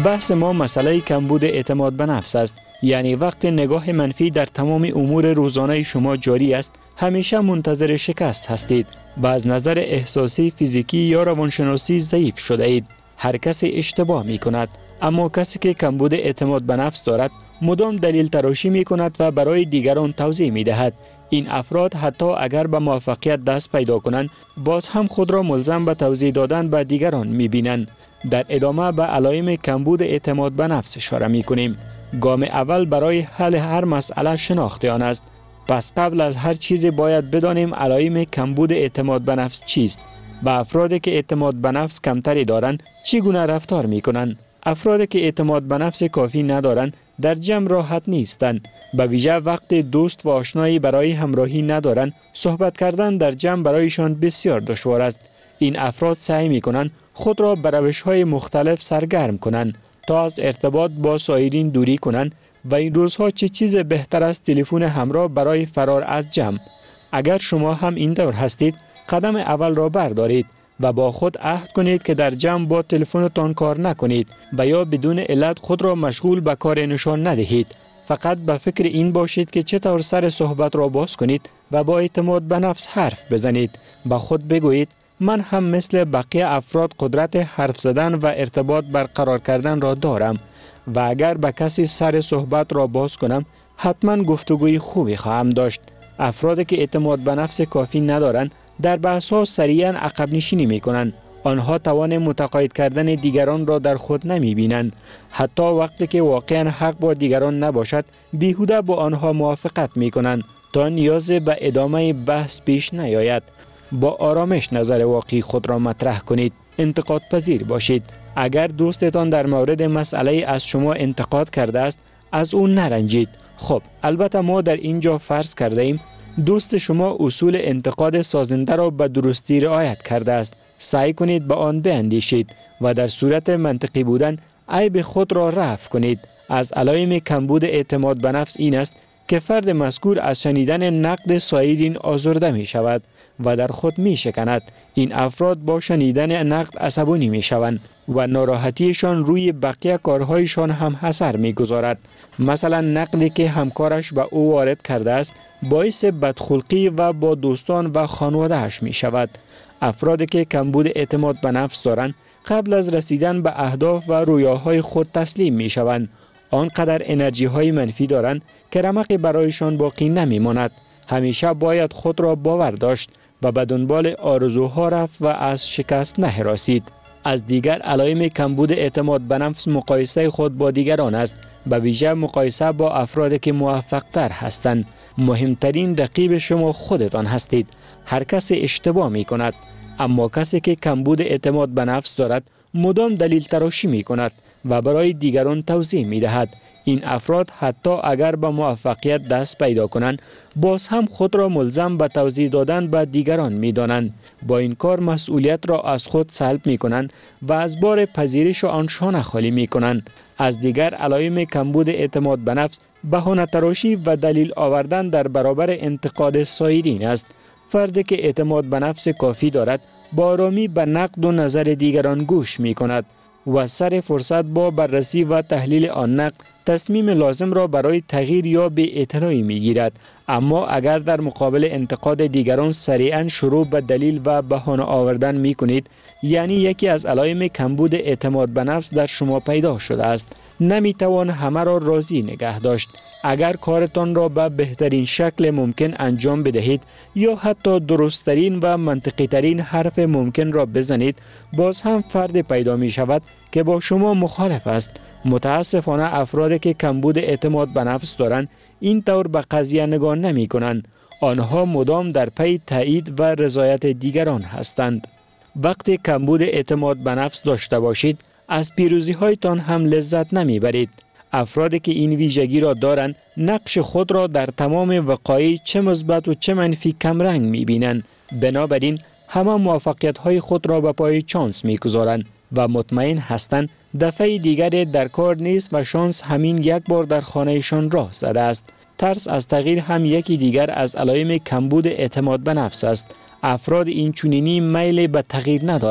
بحث ما مسئله کمبود اعتماد به نفس است. یعنی وقت نگاه منفی در تمام امور روزانه شما جاری است، همیشه منتظر شکست هستید و از نظر احساسی، فیزیکی یا روانشناسی ضعیف شده اید. هر کسی اشتباه می کند، اما کسی که کمبود اعتماد به نفس دارد مدام دلیل تراشی می کند و برای دیگران توضیح می دهد. این افراد حتی اگر به موفقیت دست پیدا کنند، باز هم خود را ملزم به توضیح دادن به دیگران می بینند. در ادامه به علائم کمبود اعتماد به نفس اشاره می کنیم. گام اول برای حل هر مسئله شناخت آن است. پس قبل از هر چیزی باید بدانیم علائم کمبود اعتماد به نفس چیست. با افرادی که اعتماد به نفس کمتری دارند چگونه رفتار می کنند؟ افرادی که اعتماد به نفس کافی ندارند در جمع راحت نیستند. به ویژه وقت دوست و آشنایی برای همراهی ندارند، صحبت کردن در جمع برایشان بسیار دشوار است. این افراد سعی می کنند خود را به روش‌های مختلف سرگرم کنند تا از ارتباط با سایرین دوری کنند و این روزها چه چیز بهتر از تلفن همراه برای فرار از جمع. اگر شما هم این طور هستید، قدم اول را بردارید و با خود عهد کنید که در جمع با تلفنتان کار نکنید و یا بدون علت خود را مشغول به کار نشان ندهید. فقط به فکر این باشید که چطور سر صحبت را باز کنید و با اعتماد به نفس حرف بزنید. با خود بگویید من هم مثل بقیه افراد قدرت حرف زدن و ارتباط برقرار کردن را دارم و اگر به کسی سر صحبت را باز کنم حتما گفتگوی خوبی خواهم داشت. افرادی که اعتماد به نفس کافی ندارند در بحث‌ها سریعاً عقب نشینی می‌کنند. آنها توان متقاعد کردن دیگران را در خود نمی‌بینند. حتی وقتی که واقعاً حق با دیگران نباشد، بیهوده با آنها موافقت می‌کنند تا نیاز به ادامه بحث پیش نیاید. با آرامش نظر واقعی خود را مطرح کنید. انتقاد پذیر باشید. اگر دوستتان در مورد مسئله از شما انتقاد کرده است، از او نرنجید. خب، البته ما در اینجا فرض کرده ایم دوست شما اصول انتقاد سازنده را به درستی رعایت کرده است. سعی کنید به آن بیندیشید و در صورت منطقی بودن عیب خود را رفع کنید. از علائم کمبود اعتماد به نفس این است که فرد مذکور از شنیدن نقد سایرین آزرده می شود و در خود می شکند. این افراد با شنیدن نقد عصبانی می شوند و ناراحتیشان روی بقیه کارهایشان هم اثر می گذارد. مثلا نقدی که همکارش به او وارد کرده است باعث بدخلقی و با دوستان و خانواده‌اش می شود. افرادی که کمبود اعتماد به نفس دارند قبل از رسیدن به اهداف و رویاهای خود تسلیم می شوند. آنقدر انرژی های منفی دارند که رمقی برایشان باقی نمی ماند. همیشه باید خود را باور داشت و به دنبال آرزوها رفت و از شکست نهراسید. از دیگر علائم کمبود اعتماد به نفس مقایسه خود با دیگران است، به ویژه مقایسه با افرادی که موفق تر هستند. مهمترین رقیب شما خودتان هستید. هر کسی اشتباه می کند، اما کسی که کمبود اعتماد به نفس دارد مدام دلیل تراشی می کند و برای دیگران توضیح می دهد. این افراد حتی اگر به موفقیت دست پیدا کنند، باز هم خود را ملزم به توضیح دادن به دیگران می دانند. با این کار مسئولیت را از خود سلب می کنند و از بار پذیرش آنشان خالی می کنند. از دیگر علائم کمبود اعتماد به نفس بهانه تراشی و دلیل آوردن در برابر انتقاد سایرین است. فردی که اعتماد به نفس کافی دارد با آرامی به نقد و نظر دیگران گوش می کند و سر فرصت با بررسی و تحلیل آن نقد تصمیم لازم را برای تغییر یا بی‌اعتنایی می‌گیرد. اما اگر در مقابل انتقاد دیگران سریعاً شروع به دلیل و بهانه آوردن می‌کنید، یعنی یکی از علائم کمبود اعتماد به نفس در شما پیدا شده است. نمی‌توان همه را راضی نگه داشت. اگر کارتان را به بهترین شکل ممکن انجام بدهید یا حتی درست‌ترین و منطقی‌ترین حرف ممکن را بزنید، باز هم فرد پیدا می‌شود که با شما مخالف است. متاسفانه افرادی که کمبود اعتماد به نفس دارند این طور به قضیه نگاه نمی کنند. آنها مدام در پی تایید و رضایت دیگران هستند. وقتی کمبود اعتماد به نفس داشته باشید، از پیروزی هایتان هم لذت نمی برید. افرادی که این ویژگی را دارند نقش خود را در تمام وقایع چه مثبت و چه منفی کمرنگ می بینند. بنابراین همه موفقیت های خود را به پای چانس می گذارند و مطمئن هستند دفعه دیگر در کار نیست و شانس همین یک بار در خانهشان راه زده است. ترس از تغییر هم یکی دیگر از علائم کمبود اعتماد به نفس است. افراد این چنینی میل به تغییر ندارند.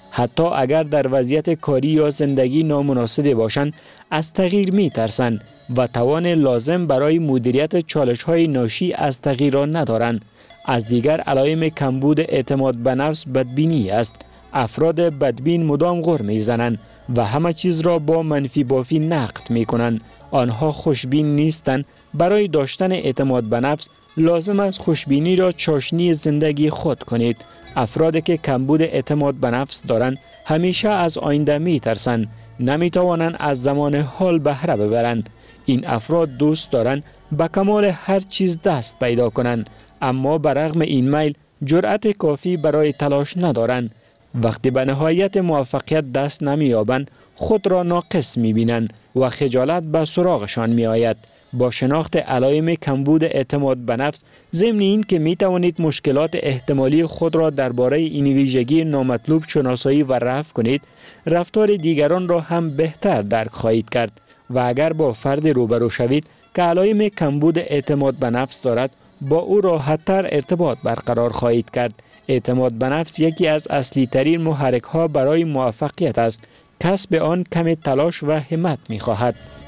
حتی اگر در وضعیت کاری یا زندگی نامناسب باشند از تغییر می ترسند و توان لازم برای مدیریت چالش‌های ناشی از تغییر را ندارند. از دیگر علائم کمبود اعتماد به نفس بدبینی است. افراد بدبین مدام غر میزنند و همه چیز را با منفی بافی نقد می کنند. آنها خوشبین نیستند. برای داشتن اعتماد به نفس لازم است خوشبینی را چاشنی زندگی خود کنید. افرادی که کمبود اعتماد به نفس دارند همیشه از آینده می ترسند. نمی توانند از زمان حال بهره ببرند. این افراد دوست دارند به کمال هر چیز دست پیدا کنند، اما برغم این میل جرأت کافی برای تلاش ندارند. وقتی به نهایت موفقیت دست نمی‌یابند خود را ناقص می‌بینند و خجالت به سراغشان می‌آید. با شناخت علائم کمبود اعتماد به نفس، ضمن این که می توانید مشکلات احتمالی خود را درباره این ویژگی نامطلوب شناسایی و رفع کنید، رفتار دیگران را هم بهتر درک خواهید کرد و اگر با فرد روبرو شوید که علائم کمبود اعتماد به نفس دارد، با او راحت‌تر ارتباط برقرار خواهید کرد. اعتماد به نفس یکی از اصلی ترین محرک ها برای موفقیت است. کسب آن کم تلاش و همت می خواهد.